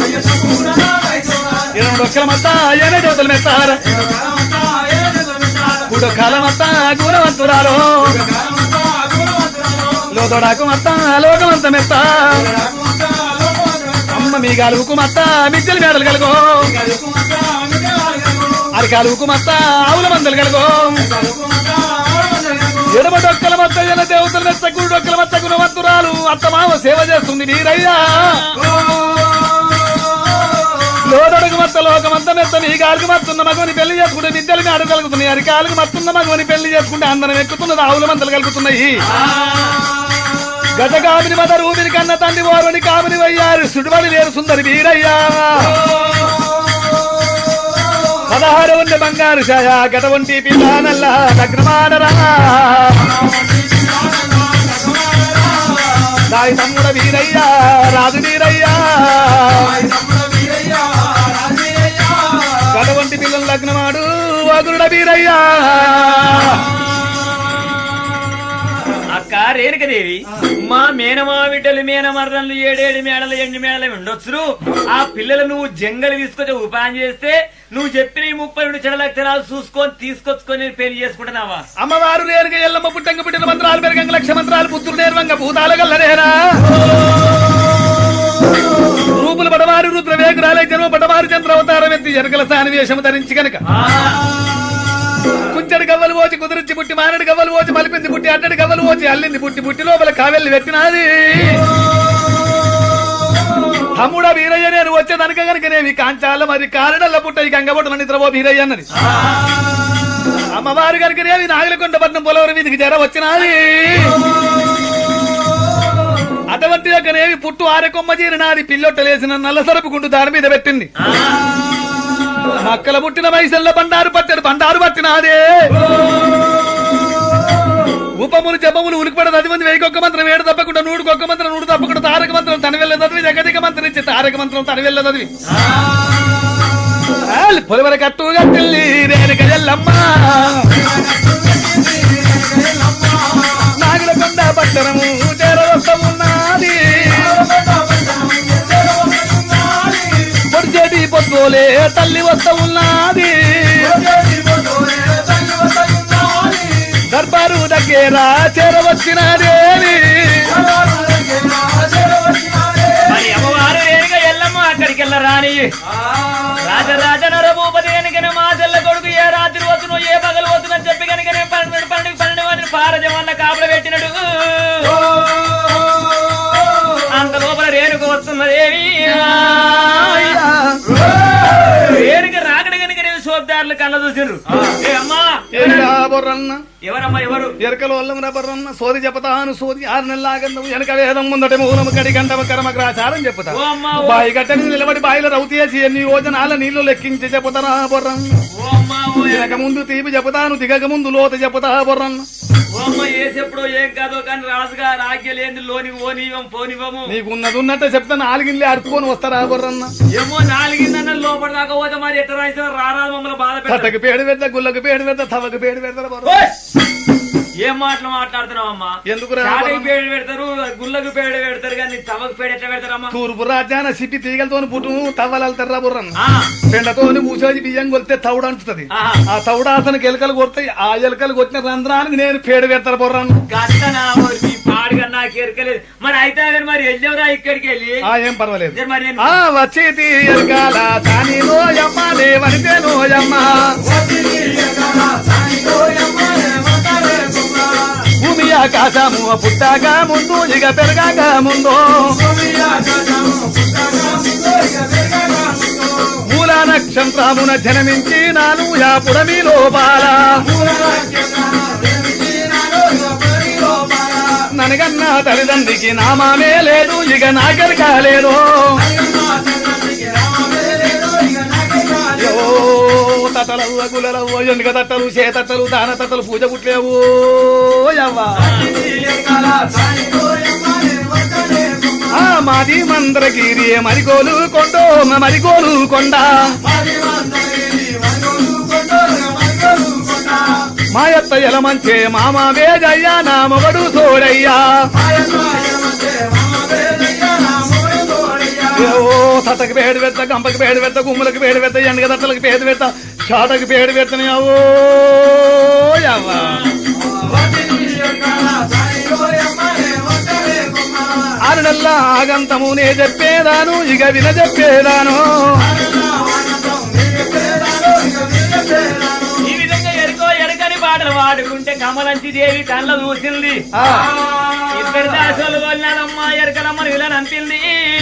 ఇరవై ఎనే జోతలు మెత్తార కుడు కాలమత్తా గుణవంతురాలో లోతోడాకు మత్త లోకమంత మెత్త అమ్మ మీ గాలుకు మత్త మిద్దెలు మేడలు కలుగో అరికాలుకు మత్త ఆవుల మందలు కలుగో ఎడమ డొక్కల మత్త జన దేవతల మెత్త గుడి డొక్కల మత్త గుణవంతురాలు అత్తమామ సేవ చేస్తుంది వీరయ్యా లోదడుగు మత్త లోకమంత మెత్త మీ గాలికి మత్తున్న మగవని పెళ్లి చేసుకుంటే మిద్దెలు మేడ కలుగుతున్నాయి అరికాలుకి మత్తున్న మగవని పెళ్లి చేసుకుంటే అందరం ఎక్కుతున్నది ఆవుల మందలు కలుగుతున్నాయి గజగామిని మద రూపిని కన్న తండ్రి వారుని కామిని వయ్యారు సుడిబడి లేరు సుందరి వీరయ్యా పదహారు ఉన్న బంగారు ఛాయ గట వంటి పిల్లనల్ల లగ్నమానరా దాయి తమ్ముడ వీరయ్యా రాజు వీరయ్యా గట వంటి పిల్లల లగ్నమాడు వగురుడ వీరయ్యా అక్క రేణుకదేవి మా మేనమా బిడ్డలు మేనమర్దలు ఏడేడు మేడలు ఎన్ని మేడలు ఉండొచ్చు ఆ పిల్లలు నువ్వు జంగలు తీసుకొచ్చి ఉపాయం చేస్తే నువ్వు చెప్పిన ఈ ముప్పై రెండు చెడ లక్షణాలు చూసుకొని తీసుకొచ్చుకొని పెళ్లి చేసుకుంటున్నావా అమ్మవారు రేణుక ఎల్లమ్మ పుట్టంగ పుట్టిన మంత్రాలు పెరగంగ లక్ష మంత్రాలు పుత్రుడు నేర్వంగ భూతాల గల్లనేరా రూపులు పడవారి రుద్ర వేగురాలే జన్మ పడవారి చంద్రవతారం ఎత్తి ఎరకల సాని వేషము ధరించి కనుక కుంచెడు గవ్వలు పోచి కుదిరించి పుట్టి మానడి గవ్వలు పోచి మలిపింది పుట్టి అట్టడి గవ్వలు పోచి అల్లింది పుట్టి పుట్టి లోపల కావెల్లి పెట్టినది తమ్ముడా వీరయ్య నేను వచ్చేదనక కనుక నేవి కాంచాల మరి కారడల్ల పుట్ట ఈ గంగబొట్టు నిద్రపో వీరయ్య అన్నది అమ్మవారు కనుక నేవి నాగలకొండ పట్నం పొలవరం మీదికి జర వచ్చినది అటువంటి యొక్క నేవి పుట్టు ఆరకొమ్మ జీరినాది పిల్లొట్టలేసిన నల్ల సరుపుకుంటూ దాని మీద పెట్టింది మక్కల పుట్టిన వయసుల్లో బండారు పట్టాడు బండారు పట్టినాదే ఉపములు జపములు ఉలికిపడ పది మంది వెయ్యికొక్క మంత్రం ఏడు తప్పకుండా నూడుకొక్క మంత్రం నూడు తప్పకుండా తారక మంత్రం తన వెళ్ళ చదివి జగదిక మంత్రం ఇచ్చి తారక మంత్రం తన వెళ్ళ చదివి పొలవర కట్టు కట్టిల్లి రేణుక ఎల్లమ్మ నాగలకొండ పట్టణము చేరవస్తమున్నది పొడిచేటి పొద్దులే తల్లి వస్త ఉన్నది దర్బారు దగ్గర చేరవచ్చిన దేవి మరి అమ్మవారు రేణుక ఎల్లమ్మ అక్కడికి వెళ్ళ రాని రాజరాజ నరభూపతి కనుకనే మా చెల్ల కొడుకు ఏ రాత్రి వస్తును ఏ పగలు వస్తుందని చెప్పి కనుకనే పన్నెండు పన్నెండు పన్నెండు మంది పారజవన్న కాపుల పెట్టినడు అంత లోపల రేణుక వస్తున్నదేవి రేణుక రాకడ కనుక నేను శోభదారులు కళ్ళ చూసిర్రు ఏ అమ్మా బొర్రన్న ఎవరమ్మా ఎవరు ఎరకల వల్ల బొర్రన్న సోది చెప్తాను సోది ఆరు నెలల ఆగందము వెనక వేదం ముందట మూలము కడి గంటమ కర్మగ్రాచారం చెప్తా ఓ అమ్మా బాయి గట్టని నిలబడి బాయిలో రౌతి వేసి ఎన్ని యోజనాల నీళ్లు లెక్కించి చెప్తారా బొర్రన్న ఓ అమ్మా ఓ దిగక ముందు తీపి చెప్తాను దిగక ముందు లోత చెప్తా బొర్రన్న ఓ అమ్మ ఏసెప్పుడో ఏం కాదో కానీ రాజుగా రాజ్యలేంది లోని ఓనివ్వం పోనివ్వము నీకున్నది ఉన్నట్టే చెప్తా నాలుగిల్లే అడుపుకొని వస్తారా బొర్రన్న ఏమో నాలుగిందన్న లోపల దాకా పోతే మరి ఎట్లా రాసిన రారాదు మమ్మల్ని బాధ పెట్ట తట్టకు పేడు పెడతా గుళ్ళకు పేడు పెడతా తవకు పేడు పెడతారా బొర్ర ఏం మాటలు మాట్లాడుతున్నావు అమ్మా ఎందుకు చాటకి పేడు పెడతారు గుళ్ళకు పేడు పెడతారు కానీ తవకు పేడు ఎట్లా పెడతారమ్మా తూర్పు రాజ్యాన సిట్టి తీగలతో పుట్టు తవ్వలతారా బుర్రన్న ఆ, పెండతోని పూసేసి బియ్యం కొలితే తవుడు అంటుతుంది ఆహా. ఆ తవుడాసనకి ఎలకలు కొడతాయి ఆ ఎలకలు కొట్టిన రంధ్రానికి నేను పేడు పెడతారు బుర్రన్న గట్టనా ఈ పాడుగా నాకు ఎరకలేదు మరి అయితే కానీ మరి వెళ్ళేవరా ఇక్కడికి వెళ్ళి ఆ ఏం పర్వాలేదు ఇద్దరు మరి నేను- ఆ వచ్చేది ఎరకాల సాని నోయమ్మ లేవనితే నోయమ్మ భూమి ఆకాశము పుట్టాక ముందు ఇక పెరగాక ముందు మూల నక్షత్రమున జనమించి నాను యా పుడమి లోపాల ననగన్న తల్లిదండ్రికి నామానే లేదు ఇక నాకెరక లేదు తట్టలవు గులలవు ఎందుక తట్టలు చేతట్టలు దాన తట్టలు పూజ పుట్లేవు యవ్వా ఆ మాది మందరగిరి మరిగోలు కొండో మరిగోలు కొండ మా యొక్క ఎలమంచే మామ వేజయ్యా నా మొగడు సోడయ్యా తట్టకు పేడు పెడతా గంపకి పేడు పెడతా గుమ్మలకి పేడు పెడతా ఎండగ తట్టలకు పేడు పెడతా చాటకి పేడు పెడతానే అవో యవ్వా ఆగంతము నే చెప్పేదాను ఇక విన చెప్పేదాను ఈ విధంగా ఎరుకో ఎరకని పాటలు పాడుకుంటే కమలంచి దేవి కళ్ళ చూసింది ఇద్దరు దాసులు కొన్నానమ్మా ఎరకలమ్మని ఇలా నంపింది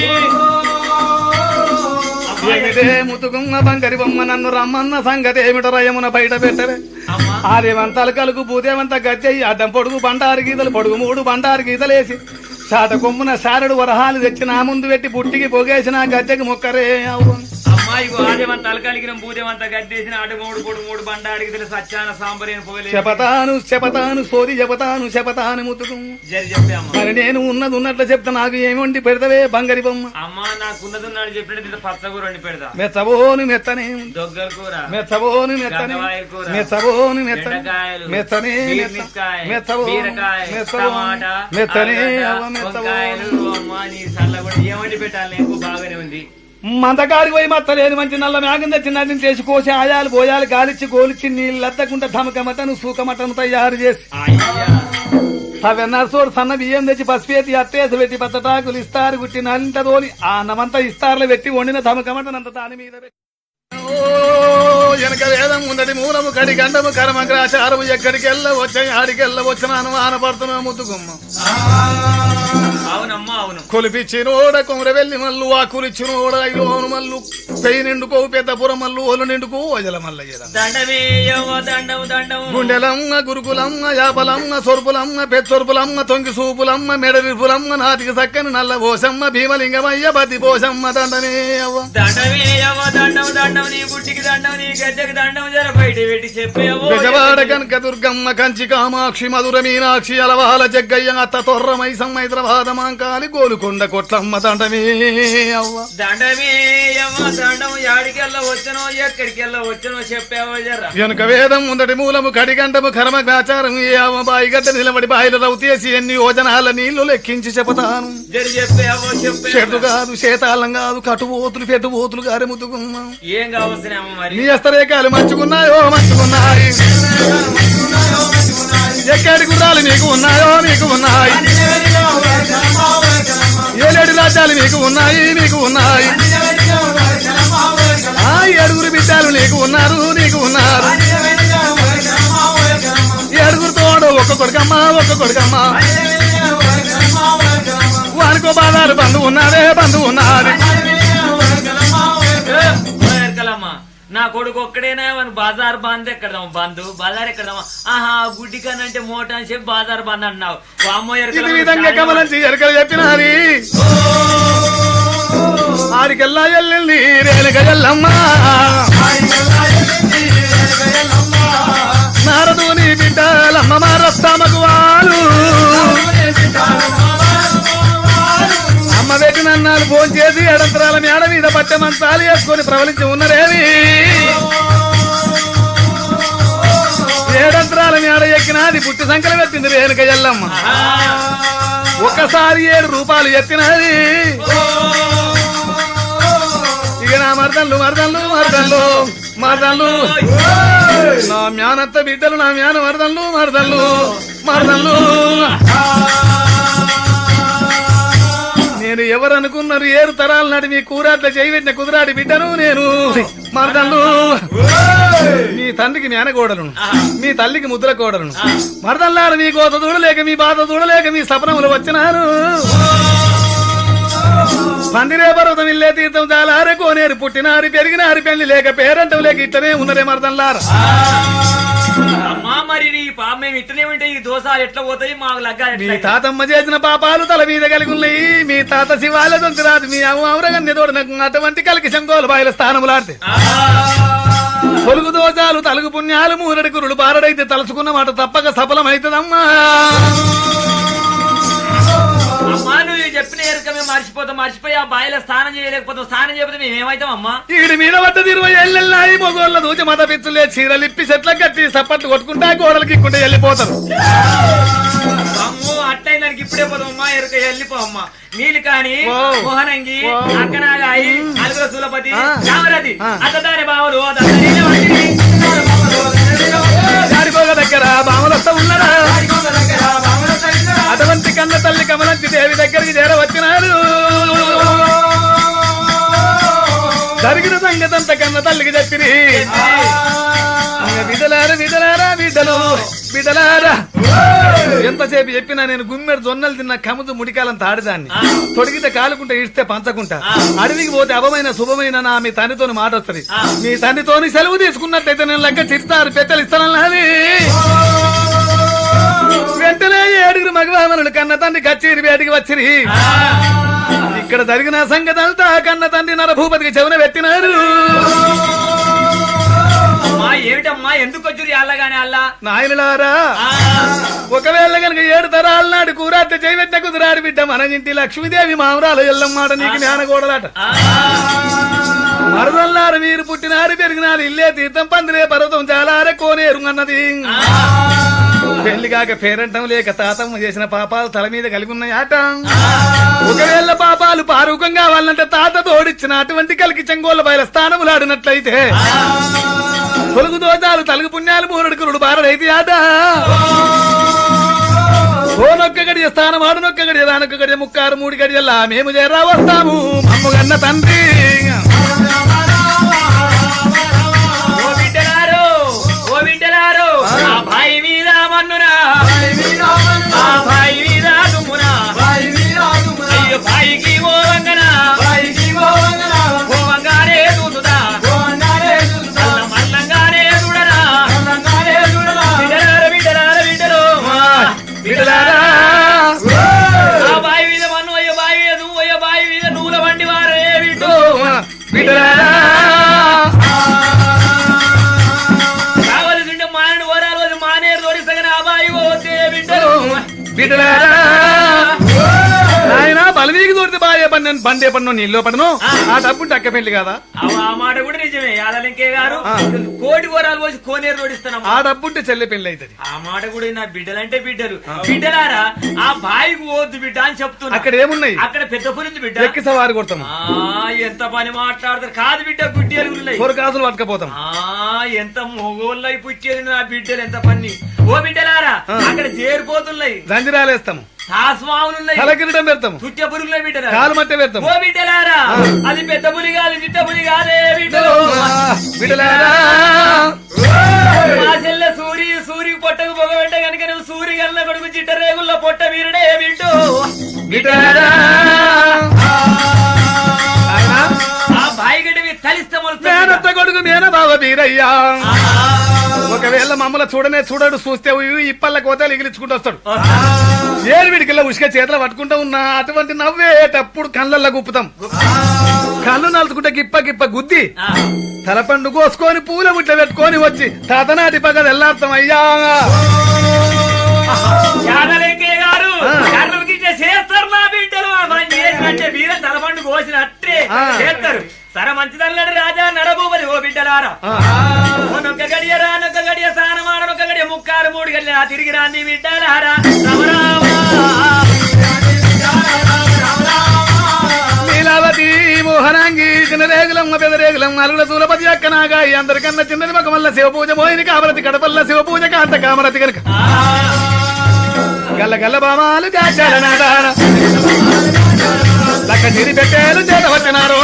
ఏమిటే ముతుకున్న బంగరి బొమ్మ నన్ను రమ్మన్న సంగతి ఏమిట రయమున బయట పెట్టవే ఆదేవంతాలు కలుగు భూదేవంత గజ్జయి అడ్డం పొడుగు బండారు గీతలు పొడుగు మూడు బండారు గీతలేసి చాట కొమ్మున శారడు వరహాలు తెచ్చి నా ముందు పెట్టి పుట్టికి పొగేసిన గజ్జకి మొక్కరే అవు అమ్మాయి ఆదేవంతాలు కలిగిన భూదేవంత గడ్డేసిన అటు మూడు పొడుగు మూడు బండాడికి తెలుసు సచ్చాన సాంబరేని పోలే చెపతాను చెపతాను సోది చెపతాను చెపతాను ముతుకు జరి చెప్పే అమ్మ మరి నేను ఉన్నది ఉన్నట్లు చెప్తా నాకు ఏమి వండి పెడతావే బంగరి బొమ్మ అమ్మ నాకున్నదున్నాడు చెప్పినట్టు పచ్చగూర వండి పెడతా మెచ్చబోని మెత్తనే దొగ్గల కూర మెచ్చబోని మెత్తనే గంగవాయల కూర, మెచ్చబోని మెత్తనే బెండకాయలు, మెత్తనే బీరకాయ, మెచ్చబోని బీరకాయ, మెచ్చబోని టమాటా, మెత్తనే ఆలుగడ్డ, అవ్వ మెచ్చబోని వంకాయలు, అమ్మ నీ సల్ల కూడా ఏమండి పెట్టాలి ఎక్కువ బాగానే ఉంది మందకారి పోయి మత్తలేని మంచి నల్ల మేఘం తెచ్చి నదిని చేసి కోసి ఆయాలు బోయాలు గాలిచ్చి గోలిచ్చి నీళ్ళు అద్దకుండా ధమకమటను సూకమటను తయారు చేసి అయ్యా సవెన్నరసోడు సన్న బియ్యం తెచ్చి పసిపేతి అత్తేసి పెట్టి పచ్చటాకులు ఇస్తారు గుట్టి నల్లింత తోలి ఆ అన్నమంతా ఇస్తారులో పెట్టి వండిన ధమకమటనంత దాని మీద పెట్టి వెనక వేదం ముందటి మూలము కడి గండము కర్మగ్రాచారము ఎక్కడికి వెళ్ళ వచ్చాయి ఆడికి వెళ్ళ వచ్చినాను ఆనపడుతున్నా ముద్దుగుమ్మ అవునమ్మా అవును కొలిపిచ్చినోడ కొమర వెళ్ళి మల్లు ఆ కులిచ్చినోడ ఐలోను మల్లు పెయి నిండుకో పెద్దపురం మల్లు ఓలు నిండుకో ఓజల మల్లయ్య దండమే యవ్వ దండం దండం గుండెలమ్మ గురుకులమ్మ యాపలమ్మ సొరుపులమ్మ పెచ్చొరుపులమ్మ తొంగి సూపులమ్మ మెడవిపులమ్మ నాటికి సక్కని నల్ల పోసమ్మ భీమలింగమయ్య బతి పోసమ్మ దండమే అవ్వ దండమే యవ్వ దండం దండం నీ బుట్టికి దండం నీ గద్దెకి దండం జర బయట పెట్టి చెప్పేవో బెజవాడ కనక దుర్గమ్మ కంచి కామాక్షి మధుర మీనాక్షి అలవాల జగ్గయ్య అత్త తొర్రమై హైదరాబాద్ మాంకాలి గోలుకొండ కొట్లమ్మ దండమే అవ్వ దండమే యవ్వ దండం యాడికెళ్ళ వచ్చనో ఎక్కడికెళ్ళ వచ్చనో చెప్పేవో జర వెనుక వేదం ముందటి మూలము కడిగంటము కర్మ గాచారం ఏ అవ్వ బాయి గడ్డ నిలబడి బాయిల రౌతేసి ఎన్ని యోజనాల నీళ్లు లెక్కించి చెబుతాను జరి చెప్పేవో చెప్పే చెట్టు కాదు శేతాళం కాదు కటుబోతులు పెట్టుబోతులు గారి ముద్దుకున్నాం ఏం కావస్తున్నామో మరి నీ అస్తరేకాలు మంచుకున్నాయో మంచుకున్నాయి ఎక్కడి గుర్రాలు నీకు ఉన్నాయో నీకు ఉన్నాయి ఏలేడు రాజ్యాలు నీకు ఉన్నాయి నీకు ఉన్నాయి ఆ ఏడుగురు బిడ్డలు నీకు ఉన్నారు నీకు ఉన్నారు ఏడుగురు తోడు ఒక్క కొడుకమ్మా ఒక్క కొడుకమ్మా వానికో బాధాలు బంధు ఉన్నారే బంధు ఉన్నది నా కొడుకు ఒక్కడేనా వాని బాజార్ బంద్ ఎక్కడదాం బంధు బాజార్ ఎక్కడదామా ఆహా గుడ్డి కనంటే మోట అని చెప్పి బాజార్ బంద్ అన్నావు వామ్మో ఇది విధంగా గమనించి ఎరకలు చెప్పినారి ఆడికెల్లా ఎల్లి రేలుక ఎల్లమ్మా నారదుని బిడ్డలమ్మ మారస్తామకు వారు అమ్మ పెట్టినన్నాలు ఫోన్ చేసి ఎడంతరాల మేడ మీద పట్టె మంచాలు వేసుకొని ప్రవలించి ఉన్నరేమి ఏడంతరాల మేడ ఎక్కినది పుట్టి సంఖ్యలు పెట్టింది రేణుక ఎల్లమ్మ ఒక్కసారి ఏడు రూపాయలు ఎత్తినది ఇక నా మరదళ్ళు మరదళ్ళు మరదళ్ళు మరదళ్ళు నా మ్యానత్త బిడ్డలు నా మ్యాన మరదళ్ళు మరదళ్ళు మరదళ్ళు నేను ఎవరు అనుకున్నారు ఏరు తరాల నాటి మీ కూరాట్ల చేయబెట్టిన కుదురాడి బిడ్డను నేను మరదళ్ళు మీ తండ్రికి మేనగోడలను మీ తల్లికి ముద్ర కోడలను మరదల్లాడు మీ కోత చూడలేక మీ బాధ చూడలేక మీ సపనములు వచ్చినారు పందిరే పర్వతం ఇల్లే తీర్థం చాలారే కోనేరు పుట్టినారు పెరిగినారు పెళ్లి లేక పేరంటం లేక ఇట్లనే ఉన్నరే మరదల్లారు అమ్మా మరి నీ పాప మేము ఇట్లనే ఉంటే ఈ దోషాలు ఎట్లా పోతాయి మాకు లగ్గా మీ తాతమ్మ చేసిన పాపాలు తల మీద కలిగి ఉన్నాయి మీ తాత శివాల దొంతరాదు మీ అమ్మ అవరగన్య తోడు అటువంటి కలికి శంకోలు బాయిల స్థానములాడితే పొలుగు దోషాలు తలుగు పుణ్యాలు మూరడి కురుడు బారడైతే తలుచుకున్న మాట తప్పక సఫలమైతుందమ్మా అమ్మా నువ్వు చెప్పిన ఎరుక మేము మర్చిపోతాం మర్చిపోయి ఆ బాయిలో స్నానం చేయలేకపోతాం స్నానం చేయకపోతే మేము ఏమైతాం అమ్మా ఈడి మీద పడ్డది ఇరవై ఏళ్ళెళ్ళాయి మొగోళ్ళ దూచి మత పిచ్చులే చీరలిప్పి చెట్ల కట్టి సప్పట్లు కొట్టుకుంటా గోడలకి ఇక్కుంటే వెళ్ళిపోతారు అమ్మో అట్టయి దానికి ఇప్పుడే పోతాం అమ్మా ఎరుక వెళ్ళిపో అమ్మా నీళ్ళు కాని మోహనంగి అక్కనాగాయి అలుగుల సులపతి కామరది అత్తదాని బావులు దారిపోగ దగ్గర బావులొస్తా ఉన్నారా అటువంటి కన్న తల్లి కమలంతి దేవి దగ్గరికి చేరవచ్చినారు. జరిగిన సంగతంతా కన్న తల్లికి చెప్పిరి. బిడ్డలారా బిడ్డలారా బిడ్డలు బిడ్డలారా ఎంతసేపు చెప్పినా నేను గుమ్మెడు జొన్నలు తిన్న కముదు ముడికాలం తాడిదాన్ని తొడిగితే కాలుకుంటే ఇస్తే పంచకుంటా అడవికి పోతే అభమైన శుభమైన నా మీ తండ్రితోని మాట వస్తుంది. మీ తండ్రితోని సెలవు తీసుకున్నట్టయితే నేను లెక్క చిరుతారు పెద్దలు ఇస్తానన్నది. వెంటనే ఏడుగురు మగవామనులు కన్న తండ్రి కచ్చేరి వేటికి వచ్చిరి. ఇక్కడ జరిగిన సంగతంతా కన్న తండ్రి నరభూపతికి చెవున పెట్టినారు. ఏమిటమ్మా ఎందుకు వచ్చి అల్లగానే అల్లా నాయనలారా ఒకవేళ కనుక ఏడు తరాల నాడు కూరాట చేయబెట్టిన కుదురాడు బిడ్డ మన ఇంటి లక్ష్మీదేవి మామరాలు ఎల్లమ్మాట నీకు జ్ఞానగోడలాట. మరదల్లారు మీరు పుట్టినారు పెరిగినారు ఇల్లే తీర్థం పందిరే పర్వతం చాలారే కోనేరు అన్నది. పెళ్లి కాక పేరంటం లేక తాతమ్మ చేసిన పాపాలు తల మీద కలిగి ఉన్నాయట. ఒకవేళ పాపాలు పారూకం కావాలంటే తాత తోడిచ్చిన అటువంటి కలికి చెంగోళ్ళ బయల స్థానములాడినట్లయితే తొలుగు దోషాలు తలుగు పుణ్యాలు మూరుడుకురుడు బారడైతే ఆట. ఓనొక్క గడియ స్థానం ఆడనొక్క గడియ దానొక్క గడియ ముక్కారు మూడు గడియల్లా మేము చేరా వస్తాము అమ్మగన్న తండ్రి. ఓ బిడ్డలారు ఓ బిడ్డలారు ఆ భాయి మీద మన్నురా ఆ భాయి మీద దుమ్మునా అయ్యో భాయికి ఓ వంగనా ఓ వంగానే చూసుదా బిడ్డలారా ఆ బావి మీద మన్ను అయ్యో బావి మీద నువ్వు అయ్యో బావి మీద నువ్వుల వంటి వారే బిడ్డు బిడ్డలారా కావలసింటే మానడు ఓరాలు మానేరు తోడిసగన ఆ బావి పోతే బిడ్డలు బిడ్డలారా ఆయన బలమీకి తోడితే బాగా పన్ను బండే పన్ను నీళ్ళు పడను ఆ డబ్బుంటే అక్క పెళ్లి కదా. ఆ మాట కూడా నిజమే యాదలింకే గారు కోటి ఓరాలు పోసి కోనేరు తోడిస్తున్నాం ఆ డబ్బుంటే చెల్లె పెళ్లి అవుతుంది. ఆ మాట కూడా నా బిడ్డలంటే బిడ్డలు బిడ్డలారా ఆ బావికి పోవద్దు బిడ్డ అని చెప్తున్నా. అక్కడ ఏమున్నాయి అక్కడ పెద్ద పులింది బిడ్డ ఎక్కి సవారి కొడతాం. ఎంత పని మాట్లాడతారు కాదు బిడ్డ గుడ్డి ఎలుగున్నాయి కొరకాసులు పట్టుకపోతాం. ఎంత మొగోళ్ళై పుట్టేది నా బిడ్డలు ఎంత పని. ఓ బిడ్డలారా అక్కడ చేరిపోతున్నాయి జంజిరాలేస్తాము తాస్మాములున్నాయి తలకిరీటం పెడతాము చుట్ట పురుగులే బిడ్డలు కాలు మట్టే పెడతాం. ఓ బిడ్డలారా అది పెద్ద పులి కాదు చిట్ట పులి కాదే బిడ్డలు బిడ్డలారా మా చెల్లె సూరి సూరి పొట్టకు పొగ వెంట కనుక నువ్వు సూరి గల్ల కొడుకు చిట్ట రేగుల్లో పొట్ట వీరుడే బిడ్డు బిడ్డలారా ఆ బాయి గడ్డి తలిస్తే మేనత్త కొడుకు మేన బావ వీరయ్యా. ఒకవేళ మమ్మల్ని చూడనే చూడడు చూస్తే ఇప్పల్ల కోతలు ఎగిలించుకుంటూ వస్తాడు. ఏడు విడికిల్లా ఉసుక చేతిలో పట్టుకుంటూ ఉన్నా అటువంటి నవ్వేటప్పుడు కళ్ళల్లో గుప్పుతాం. కళ్ళు నలుచుకుంటే గిప్ప గిప్ప గుద్ది తలపండు కోసుకొని పూల ముట్ల పెట్టుకొని వచ్చి తాతనాటి పగ వెళ్ళార్థం అయ్యా. యాదలింగే గారు చేస్తారు నా బిడ్డలు చేసినట్టే వీర తలపండు కోసినట్టే చేస్తారు. సరే మంచిదన్నాడు రాజా నడబూబలి ఓ బిడ్డలారా నొక్క గడియ రా నొక్క గడియ స్నానమాడ నొక్క గడియ ముక్కారు మూడు గడియ తిరిగి రాంది బిడ్డలారా లీలావతి మోహనాంగి చిన్న రేగులమ్మ పెద్ద రేగులమ్మ అలుగుల తూలపతి అక్క నాగా అందరికన్నా చిన్నది మగ మల్ల శివపూజ మోహిని కామరతి కడపల్ల శివపూజ కాంత కామరతి కనుక గల్ల గల్ల బామాలు గాజాల నాదాన లక్క చిరి పెట్టారు చేత వచ్చినారు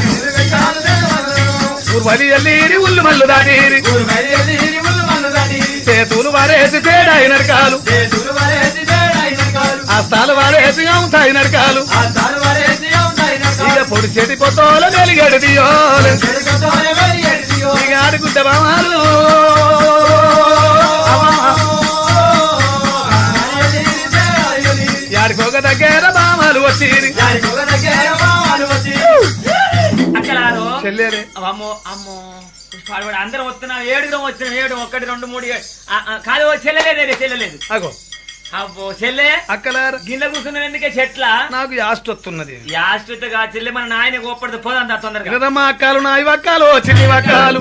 ఊర్వలి ఎల్లీరి ఉల్లు మల్లు దాటేరి చేతులు వారేసి తేడాయి నరకాలు అస్తాలు వారేసి అవుతాయి నరకాలు ఇక పొడి చెడి పొత్తోల వెలిగడు దియోలు ఇక ఆడుకుంటే బామాలు యాడికొక దగ్గర బామాలు వచ్చి చెల్లేరే అమ్మో అమ్మో పుష్పాడు అందరం వస్తున్నాం ఏడుగురం వచ్చినాం ఏడు ఒకటి రెండు మూడు కాదు చెల్లలేదు చెల్లలేదు అగో అబ్బో చెల్లె అక్కలార గిన్నె కూర్చున్నాం ఎందుకే చెట్ల నాకు యాస్ట్ వస్తున్నది. యాస్ట్గా చెల్లె మన నాయన కోపడితే పోదంతా తొందరగా వినదమ్మా అక్కాలు నాయి వక్కాలు చిన్ని వక్కాలు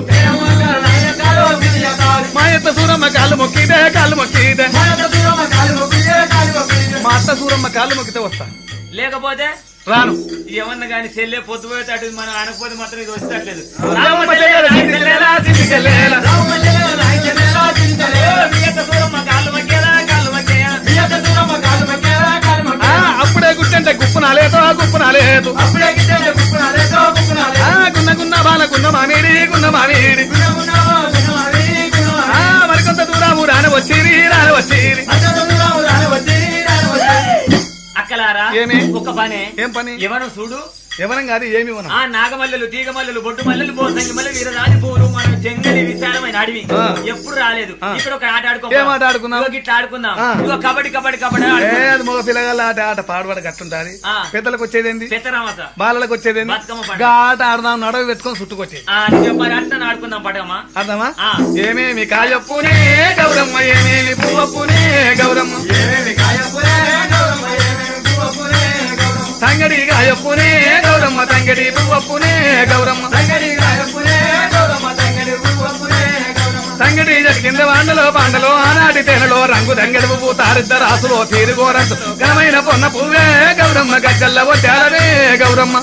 మా ఎత్త సూరమ్మ కాళ్ళు మొక్కిదే కాళ్ళు మొక్కిదే మా అత్త సూరమ్మ కాళ్ళు మొక్కితే వస్తా లేకపోతే రాను. ఏమన్నా కానీ చెల్లె పొద్దు పోయేటట్టు మనం అనకపోతే మాత్రం ఇది వచ్చేటట్లేదు. కాళ్ళు మక్కేదా కాళ్ళు మక్కేయా గుప్పునాలేతో గుప్పునాలేదు గున్న గున్న బాల గున్న మామిడి గున్న మామిడి మరికొంత దూరము రాని వచ్చిరి రాని వచ్చిరి అక్కలారా ఏమి? ఒక పనే ఏం పని ఎవరు చూడు ఎవరం కాదు ఏమి ఇవ్వను ఆ నాగమల్లెలు తీగ మల్లెలు బొట్టు మల్లెలు పోసంగి మల్లెలు వీరరాజు పూలు మనం జంగలి విశాలమైన అడవి ఆ. ఎప్పుడు రాలేదు ఆ. ఇక్కడ ఒక ఆట ఆడుకో ఏం ఆట ఆడుకుందాం? ఇదిగో గిట్ల ఆడుకుందాం ఆ. ఇదిగో కబడ్డీ కబడ్డీ కబడ్డీ ఏ, ఆడుకుందాం. అది మగ పిల్లగాళ్ళ ఆట ఆట పాడుబడ గట్టుంటాది ఆ. పెద్దలకు వచ్చేదేంది పెత్తరామస బాలలకు వచ్చేదేంది బతుకమ్మ పండుగ. గా ఆట ఆడదాం నడవ పెట్టుకొని చుట్టుకొచ్చేది ఆ నువ్వు మరి అట్లా ఆడుకుందాం పడగమ్మా అర్థమా ఆ. ఏమేమి కాయప్పునే గౌరమ్మ ఏమేమి పువ్వప్పునే గౌరమ్మ తంగడి గాయప్పునే గౌరమ్మ తంగడి పువ్వప్పునే గౌరమ్మ తంగడి జరిగింద వాండలో పాండలో ఆనాటి తేనెలో రంగు తంగడి పువ్వు తారిద్ద రాసులో తీరుగోరంతు ఘనమైన పొన్న పువ్వే గౌరమ్మ గజ్జల్ల వచ్చారనే గౌరమ్మ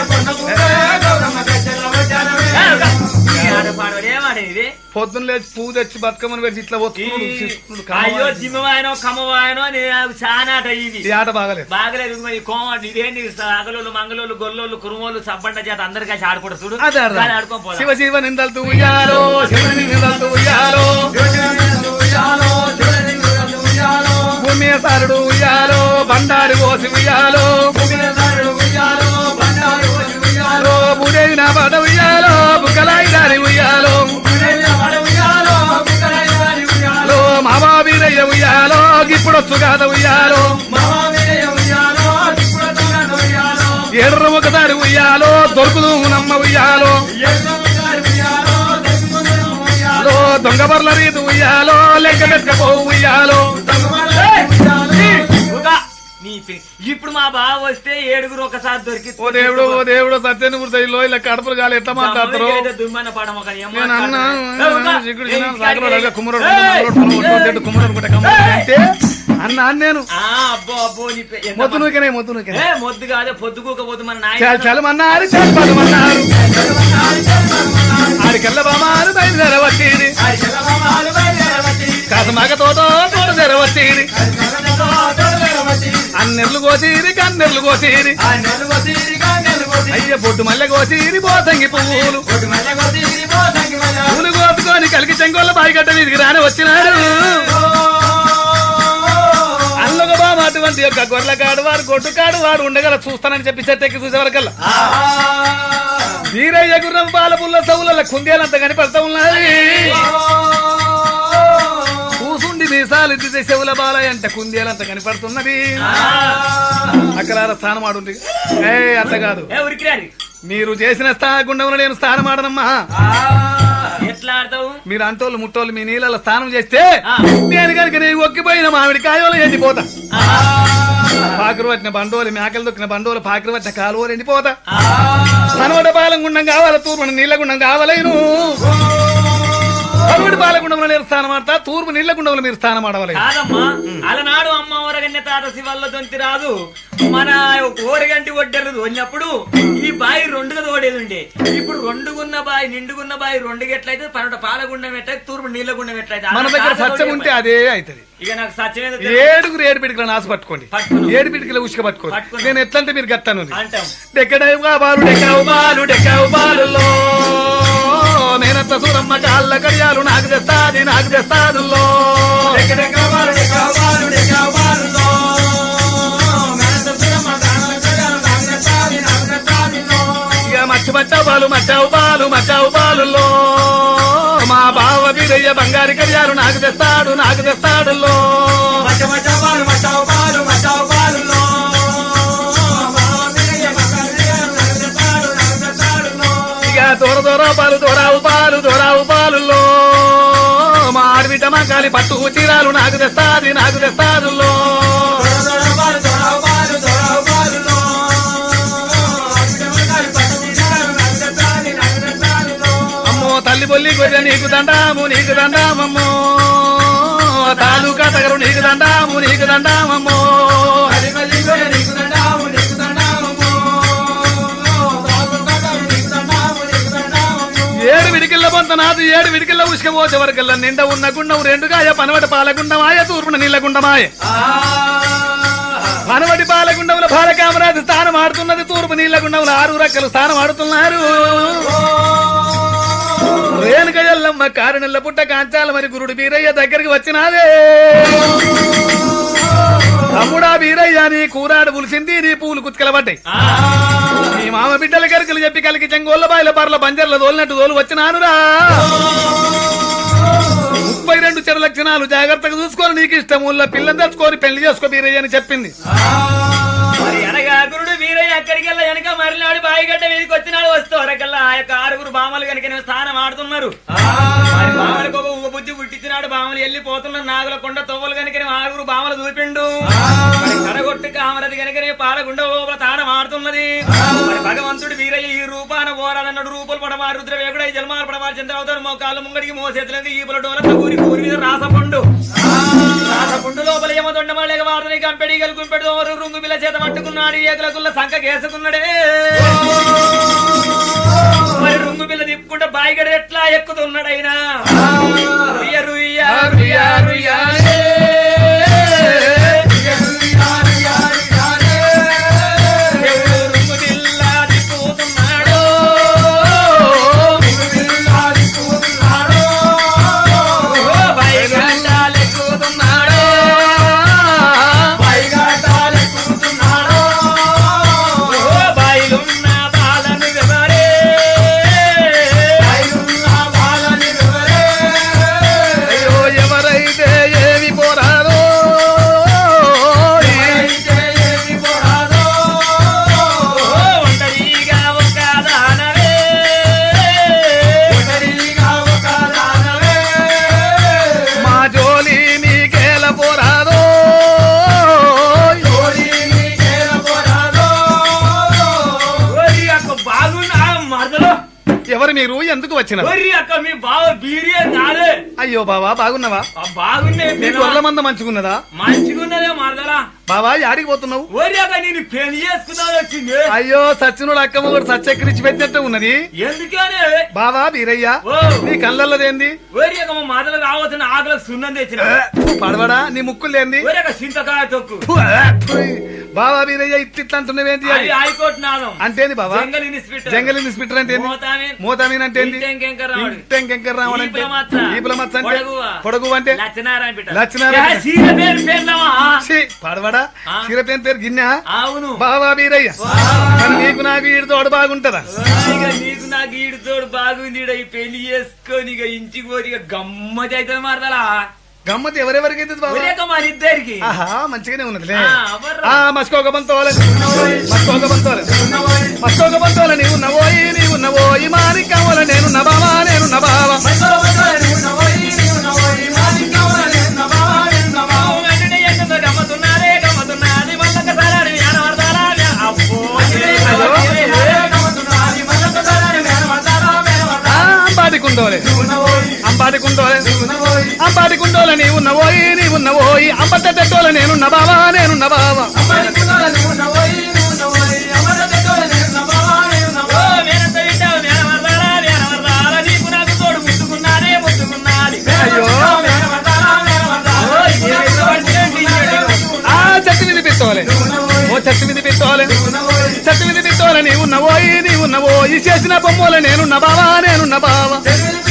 ఏమాడేది పొద్దున్న లేచి పువ్వు తెచ్చి బతుకమ్మను పెట్టి ఇట్లా అయ్యో జిమ్మవాయనో కమ్మవాయనో చానాట ఇది ఈ ఆట బాగలేదు బాగలేదు మరి కోమటి ఇదేంటి అగలోళ్ళు మంగళోళ్ళు గొల్లోళ్ళు కురుమోళ్ళు సబ్బండ చేత అందరు కలిసి ఆడుకుంటారు చూడు అదే అర్థం. దాన్ని ఆడుకోని పోదాం. శివ శివ నిందలతో ఉయ్యాలో శివుని నిందలతో ఉయ్యాలో భూమి సారుడు ఉయ్యాలో బండారి పోసి ఉయ్యాలో బుడేవి నా పాట ఉయ్యాలో బుక్కలాయి దారి ఉయ్యాలో మావా వీరయ్య ఉయ్యాలో ఇప్పుడొచ్చు కాద ఉయ్యాలో ఎర్ర ఒకసారి ఉయ్యాలో దొరుకుదు నమ్మ ఉయ్యాలో దొంగ బర్ల రీతి ఉయ్యాలో లెక్క పెట్టుకపో ఉయ్యాలో ఉగా, నీ పి- ఇప్పుడు మా బావ వస్తే ఏడుగురు ఒకసారి దొరికి ఓ దేవుడు ఓ దేవుడు సత్యని గుర్తయిలో ఇలా కడుపులు కాలు ఎట్లా మాట్లాడతారు దుమ్మన పడమ ఒక ఏం నేను అన్నా మాట్లాడతారు? చిక్కుడు ఏయ్, చిన్న సాగరం ఏయ్, కుమ్మరుడు ఏయ్, కుమ్మరుడు కుమ్మరుడు అనుకుంటే కమ్మరుడు అంటే అన్నా నేను ఆ, అబ్బో అబ్బో నీ పే- ఎంత మొద్దు మంది- నూకనే మొద్దు నూకనే ఏ, మొద్దు కాదే పొద్దుకోకపోతే మన చాలా నాయన చలమన్నారు చలపదమన్నారు ఆడికెళ్ళ బామారు బయలుదేరవచ్చేది కాసమాగ తోట తోట తెరవచ్చేది అన్నెర్లు కోసిరి కన్నెర్లు కోసిరి అయ్య పొట్టు మల్లె కోసిరి పోసంగి పువ్వులు పూలు కోసుకొని కలిగి చెంగోళ్ళ బాయిగడ్డ వీధికి రాని వచ్చినాడు అల్లొక బామ అటువంటి యొక్క గొర్రెల కాడు వాడు గొడ్డు కాడు వాడు ఉండగల చూస్తానని చెప్పి చెట్టెక్కి చూసేవరకల్లా వీరయ్య గుర్రం పాల పుల్ల సవుల కుందేలంత కనిపడతా ఉన్నది కూసుండి మీసాలు ఇద్దితే చెవుల బాలయ్య అంటే కుందేలంత కనిపడుతున్నది అక్కడ స్థానం ఆడుంది ఏ అంత కాదు ఏ ఉరికిరారి మీరు చేసిన స్థా గుండంలో నేను స్థానం ఆడనమ్మా ఎట్లా ఆడతావు మీరు అంటోళ్ళు ముట్టోళ్ళు మీ నీళ్ళలో స్నానం చేస్తే ఆ. నేను కనుక నేను ఒక్కిపోయిన మామిడి కాయోలు ఎండిపోతా ఆ, పాకరు పట్టిన బండోలు మేకలు దొక్కిన బండోలు పాకరు పట్టిన కాలువలు ఎండిపోతా ఆ, మనవడ పాలం గుండం కావాలా తూర్పు నీళ్ళ గుండం కావాలను మనవడి పాలగుండంలో నేను స్థానం ఆడతా తూర్పు నీళ్ళ గుండంలో మీరు స్థానం ఆడవాలి కాదమ్మా అలనాడు అమ్మ ఊరగన్య తాత శివల్ల దొంతి రాదు మన ఊరగంటి ఒడ్డెరు తోడినప్పుడు ఈ బాయి రెండుగా తోడేది ఉండే ఇప్పుడు రెండుగున్న బాయి నిండుగున్న బాయి రెండు ఎట్లయితే పన్నెండు పాలగుండం ఎట్లయితే తూర్పు నీళ్ళ గుండం ఎట్లయితే మన దగ్గర సత్యం ఉంటే అదే అవుతుంది ఇక నాకు సత్యమేదో ఏడుగురు ఏడు పిడికలను ఆశ పట్టుకోండి పట్టుకున్నాం. ఏడు పిడికల ఉసుక పట్టుకోండి పట్టుకున్నాం. నేను ఎట్లంటే మీరు గట్టాను అంటాం డెక్కడేవుగా బాలు డెక్కవు బాలు డెక్కవు బాలులో నేనంత సూరమ్మ కాళ్ళ కడియాలు నాకు తెస్తాది నాకు తెస్తాదుల్లో ఇక మచ్చి మచ్చావు బాలు మచ్చావు బాలు మచ్చావు బాలుల్లో మా బావ వీరయ్య బంగారు కడియాలు నాకు తెస్తాడు నాకు తెస్తాడుల్లో ఇక దూర దూర పాలు దూరావు పాలు దూరావు పాలుల్లో మా ఆడబిడ్డ మా కాలి పట్టు చీరాలు నాకు తెస్తాది నాకు తెస్తాదుల్లో అమ్మో తల్లి బొల్లి గొర్రె నీకు దండాము నీకు దండామమ్మో తాలూకా తగరు నీకు దండాము నీకు దండామమ్మో ఏడు విడికిళ్ళ పొంత నాదు ఏడు విడికిళ్ళ ఉసుక పోసే వరకల్లా నిండ ఉన్న గుండం రెండుగాయ పనవటి పాలగుండమాయ తూర్పున నీళ్ళ గుండమాయ పనవటి పాలగుండంలో పాల కామరాజు స్థానం ఆడుతున్నది. తూర్పు నీళ్లగుండంలో ఆరు రక్కలు స్థానం ఆడుతున్నారు. రేణుక ఎల్లమ్మ కారణెల్ల పుట్ట కాంచాల మరి గురుడు బీరయ్య దగ్గరికి వచ్చినాదే. తమ్ముడా బీరయ్య నీ కూరాడు పులిసింది, నీ పూలు కుచ్చుకలబడ్డాయి. నీ మామ బిడ్డల కరికలు చెప్పి కలికి చెంగోళ్ళ బాయిల బర్ల బంజర్ల తోలినట్టు తోలు వచ్చినానురా. ముప్పై రెండు చెడు లక్షణాలు జాగ్రత్తగా చూసుకొని నీకు ఇష్టం ఊళ్ళో పిల్లని తెచ్చుకొని పెళ్లి చేసుకో బీరయ్య అని చెప్పింది. మరి అనగా గురుడు వీరయ్య అక్కడికి వెళ్ళా వెనక మరినాడు బాయిగడ్డ మీదకి వచ్చినాడు. వస్తూ వరకల్లా ఆ యొక్క ఆరుగురు బామలు కనుక స్థానం ఆడుతున్నారు. మరి బామలకు ఒక ఉగ బుద్ధి పుట్టించినాడు. బామలు వెళ్ళిపోతున్నారు. నాగుల కొండ తొవ్వలు కనుక ఆరుగురు బామలు చూపిండు. మరి కడగొట్టు కామరది కనుక పాలగుండ లోపల తానం ఆడుతున్నది. మరి భగవంతుడు వీరయ్య ఈ రూపాన పోరాడన్నాడు. రూపులు పడమా రుద్ర వేగుడై జన్మాలు పడమా చంద్రవతారు మోకాళ్ళు ముంగడికి మోసేతులకి ఈపుల డోల ఊరి ఊరి మీద రాసపండు రాసపుండు లోపల ఏమో దొండమాలేక వారిని కంపెడీగలు గుంపెడు రుంగు బిల్ల చేత పట్టుకున్నాడు. ఏకలకుల్ల సంఖ కేసుకున్నాడే. మరి రుంగు బిల్ల తిప్పుకుంటే బాయిగడ ఎట్లా ఎక్కుతున్నాడైనా. రుయ్య రుయ్య రుయ్య రుయ్య మీరు ఎందుకు వచ్చిన? మీ బావ బీరియే కాదే. అయ్యో బావా బాగున్నావా? బాగుండే. గొర్రెల మంద మంచిగున్నదా? మంచిగున్నదే మరదలా. బావా యాడికి పోతున్నావు? ఓరి అక్క నేను పెళ్లి చేసుకున్నావు వచ్చింది. అయ్యో సచ్చినోడు అక్కమ్మ కూడా సచ్చెక్కిరిచి పెట్టినట్టు ఉన్నది. ఎందుకనే బావా బీరయ్య నీ కళ్ళల్లోదేంది? ఓరి అక్క మా మరదలు రావచ్చిన ఆకలకు సున్నం తెచ్చిన. పడవడా నీ ముక్కులేంది? ఓరి అక్క చింతకాయ తొక్కు. బావా బీరయ్య ఇట్లా అంటున్నావేంటి? హైకోర్టు నాదం అంటేంది బావా? జంగల్ ఇన్స్పెక్టర్. జంగల్ ఇన్స్పెక్టర్ అంటే మోతామీన్ అంటే ఇంటెంకెంకర్ రావడం అంటే ఈపుల మచ్చ అంటే పొడగు అంటే లక్ష్మీనారాయణ పడవడా చీర పేరు పేరు గిన్నె. అవును బావా బీరయ్య నీకు నాకు ఈడు తోడు బాగుంటదా? నీకు నాకు ఈడు తోడు బాగుంది. ఈ పెళ్లి చేసుకొని ఇక ఇంటికి పోయి ఇక గమ్మతి అవుతుంది మారదలా. గమ్మతి ఎవరెవరికి ఇద్దరికి ఆహా మంచిగానే ఉన్నది. మస్కోక బంతోలే మస్కోక బంతోలే మస్కోక బంతోలే నీవు నవోయి నీవు నవోయి మానికవల నేను నబావా నేను నబావా గమ్మతున్నారే గమ్మతున్నది అంబాటి కుండోలే అంబాటి కుండోలే అంబాటి కుండోలే నీవు నవోయి నీవు నవోయి అంబట్టోల నేను నబావా నేను నబావా చెట్టు మీద పిత్తోలే ఓ చెట్టు మీద పిత్తోలే చెట్టు మీద పిత్తోలే నీవు నవోయి నీవు నవోయి చేసిన బొమ్మల నేను నబావా నేను నబావా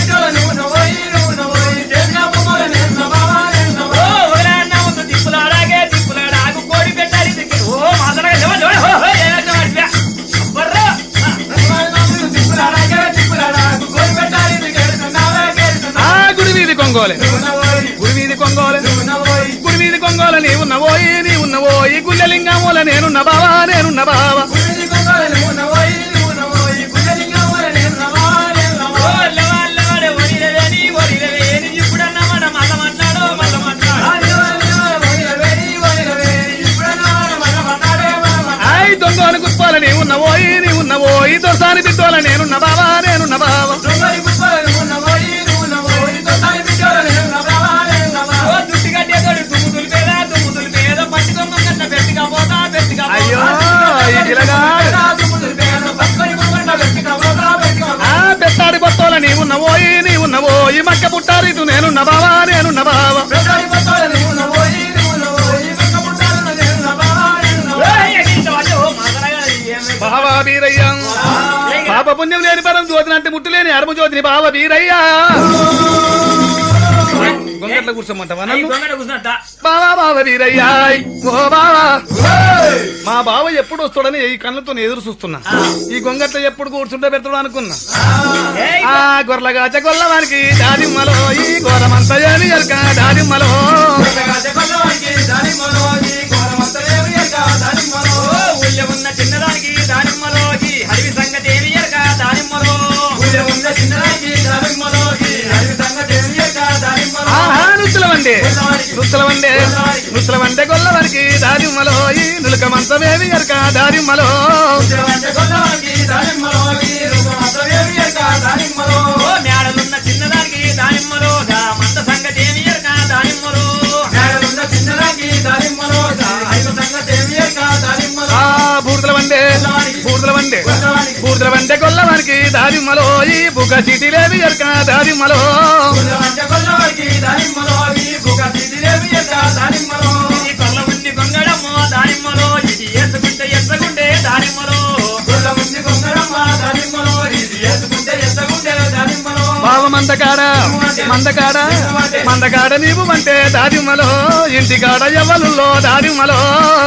గుడి వీధి కొంగోలే గుడి వీధి కొంగోలే గుడి వీధి కొంగోలే నీవు నవోయి నీవు నవోయి గుళ్ళలింగమూల నేను నబావా నేను నబావా దొంగను కుప్పాల నీవు నవోయి నీవు నవోయి దొరసాని బిడ్డోల నేను నబావా నేను నబావా అయ్యో పెత్తాడి బొత్తోల నీవు నవోయి నీవు నవోయి మక్క పుట్టారితు నేను నబావా నేను నబావా పాప పుణ్యం లేని పరం జ్యోతిని అంటే ముట్టు లేని అరుము జ్యోతిని బావ వీరయ్యా గొంగట్ల కూర్చోమంటావా నన్ను బావా బావ వీరయ్యా ఓ బావా మా బావ ఎప్పుడు వస్తాడని ఈ కళ్ళతో ఎదురు చూస్తున్నా ఈ గొంగట్ల ఎప్పుడు కూర్చుంటే పెడతాడు అనుకున్నా ఆ గొర్రెగాచ గొల్లవానికి దాదిమ్మలో ఈ గోరమంత ఏమి ఎరక దాదిమ్మలో ఉన్న చిన్నదానికి దానిమ్మలోకి హరివి సంగతి ఏమి ఎరక దానిమ్మలో ఉన్న చిన్నదానికి దానిమ్మలోకి హరివి సంగతి ఏమి ఎరక దానిమ్మలో నుచ్చలవండే నుచ్చలవండే నుచ్చలవండే గొల్లవానికి దాదిమ్మలో ఈ నులక మంచమేమి ఎరక దాదిమ్మలో మేడలున్న చిన్నదానికి దానిమ్మలో మంద సంగతి ఏమి ఎరక దానిమ్మలో మేడలున్న చిన్నదానికి దానిమ్మలో సంగతి ఏమి ఎరక దానిమ్మలో బూర్దల వండే బూర్దల వండే బూర్దల వండే గొల్లవానికి దాదిమ్మలో ఈ బుగ చీటిలేవి ఎరక దాదిమ్మలో కొల్ల ఉండి గొంగడమ్మో దానిమ్మలో ఇది ఎత్తుకుంటే ఎత్తకుంటే దానిమ్మలో బావ మందకాడ మందకాడ మందకాడ నీవు అంటే దాదిమ్మలో ఇంటికాడ ఎవలుల్లో దాదిమ్మలో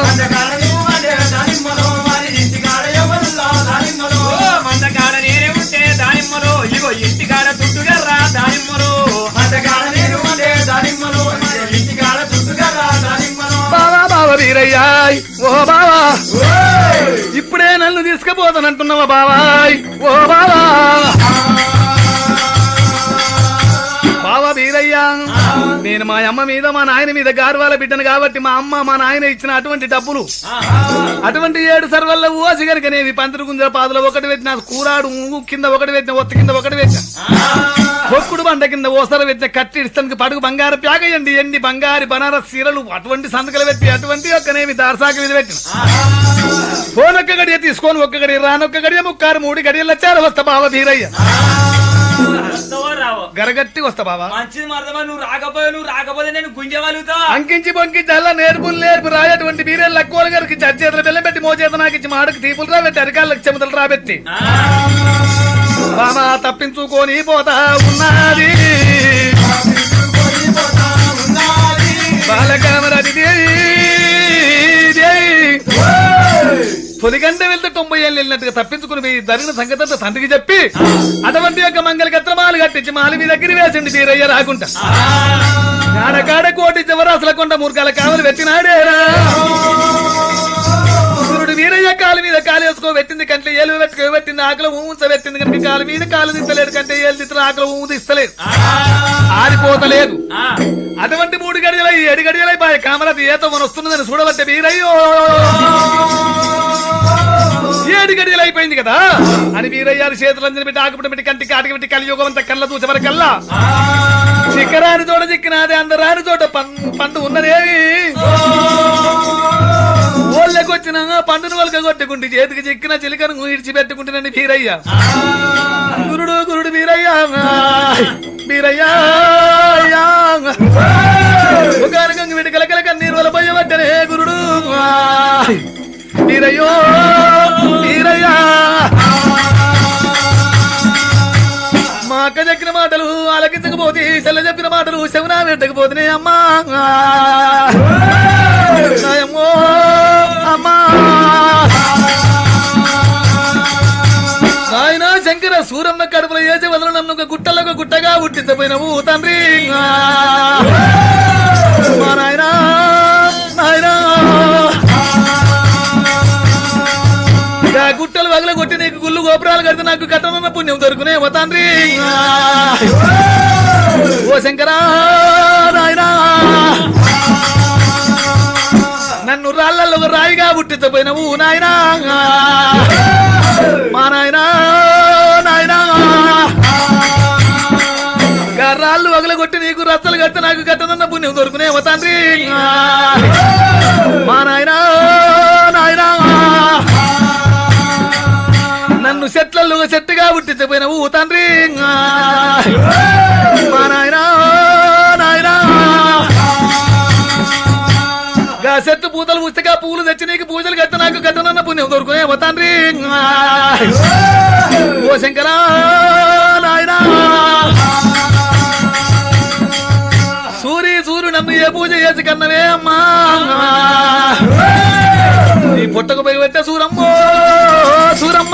మందకాడ నేనే ఉంటే దానిమ్మలో ఇగో ఇంటికాడ తుట్టుగర్రా దానిమ్మలో మందకాడ నేను ఉంటే దానిమ్మలో ఇంటికాడ తుట్టుగర్రా దానిమ్మలో బావా బావ వీరయ్యా ఓ బావా ఇప్పుడే నన్ను తీసుకుపోతానంటున్నావా బావాయ్ ఓ బావా బావా వీరయ్యా నేను మా అమ్మ మీద మా నాయన మీద గార్వాల బిడ్డను కాబట్టి మా అమ్మ మా నాయన ఇచ్చిన అటువంటి డబ్బులు అటువంటి ఏడు సర్వల్ల ఓసి గనుకనేవి పంతులు గుంజల పాదులు ఒకటి పెట్టిన కూరాడు కింద ఒకటి పెట్టిన ఒత్త కింద ఒకటి పెట్టిన పొక్కుడు బండ కింద ఓసర పెట్టిన కట్టి ఇస్తానికి పడుగు బంగారు ప్యాగయండి ఎన్ని బంగారు బనారస్ సీరలు అటువంటి సంతకలు పెట్టి అటువంటి ఒక్కనేవి దారసాక మీద పెట్టిన ఫోన్ ఒక్క గడియ తీసుకొని ఒక్క గడియ రానొక్క గడియ ముక్కారు మూడు గడియలు వచ్చారు వస్తా బావ వీరయ్య గరగట్టి వస్తా బావా మంచిది మరదమా నువ్వు రాకపోయా నువ్వు రాకపోతే నేను గుంజవాలుగుతా అంకించి పొంకించి అలా నేర్పులు నేర్పు రాయటువంటి వీరేళ్ళు లక్కువల గారికి చేతులు బెల్లం పెట్టి మోచేత నాకు ఇచ్చి మాడకు తీపులు రాబెట్టి అరికాళ్ళకి చెమతలు రాబెట్టి బామా తప్పించుకొని పోతా ఉన్నది బాలకామరాది పొదిగంట వెళ్తే తొంభై ఏళ్ళు వెళ్ళినట్టుగా తప్పించుకుని మీ జరిగిన సంగతి అంతా తండ్రికి చెప్పి అటువంటి యొక్క మంగళగత్రమాలు కట్టించి మాలి మీ దగ్గర వేసండి వీరయ్య రాకుండా కాడ కోటి చివరాసుల కొండ మూర్ఖాల కావలు పెట్టినాడేరా గురుడు వీరయ్య కాలు మీద కాలు వేసుకో పెట్టింది కంటే ఏలు పెట్టుకో పెట్టింది ఆకలి ఊంచ పెట్టింది కనుక కాలు మీద కాలు తీస్తలేడు కంటే ఏళ్ళు తీసిన ఆకలి ఊ తీస్తలేదు ఆరిపోతలేదు అటువంటి మూడు గడియలై ఏడు గడియలై బాయ్ కామరాజు ఏతో మన వస్తున్నదని చూడబట్టే వీరయ్యో ఏడు గడియలు అయిపోయింది కదా అని వీరయ్యారు చేతులంజని పెట్టి ఆకుపడి పెట్టి కంటికి ఆటకి పెట్టి కలియుగం అంతా కళ్ళ చూసే వరకల్లా చిక్కరాని చోట చిక్కినాది అందరాని చోట పండు ఉన్నదేవి ఓళ్ళకి వచ్చిన పండును వాళ్ళకి కొట్టుకుంటే చేతికి చిక్కిన చిలికను ఇడిచిపెట్టుకుంటున్నాను వీరయ్య గురుడు గురుడు వీరయ్య వీరయ్యా గంగ వీటి కలకల కన్నీరు వల్ల పోయబట్టనే గురుడు వీరయ్యో వీరయ్యా మా అక్క చెప్పిన మాటలు ఆలకించకపోతే చెల్ల చెప్పిన మాటలు శవనా పెట్టకపోతే అమ్మా అమ్మో అమ్మా నాయన శంకర సూరమ్మ కడుపులో ఏచి వదల నన్ను ఒక గుట్టలో ఒక గుట్టగా ఉట్టించపోయినవు తండ్రి మా నాయన నాయనా గుట్టలు వగల కొట్టి నీకు గుళ్ళు గోపురాలు కడితే నాకు కట్టనున్న పుణ్యం దొరుకునేమో తండ్రి ఓ శంకరా నాయనా నన్ను రాళ్లలో ఒక రాయిగా పుట్టించపోయినవు నాయనా మా నాయనా నాయనా రాళ్ళు వగల కొట్టి నీకు రచ్చలు కడితే నాకు కట్టనున్న పుణ్యం దొరుకునేమో తండ్రి మా నాయనా నాయనా నన్ను చెట్లలో చెట్టుగా పుట్టించపోయినవు తండ్రి మా నాయనా నాయనా చెట్టు పూతలు పుస్తక పూలు తెచ్చి నీకు పూజలు కట్ట నాకు కట్టనన్న పుణ్యం దొరుకునే తండ్రి ఓ శంకరా నాయనా సూరి సూర్యుడు నన్ను ఏ పూజ చేసి కన్నవే అమ్మా నీ పుట్టకు పోయి పెట్టే సూరమ్మో సూరమ్మ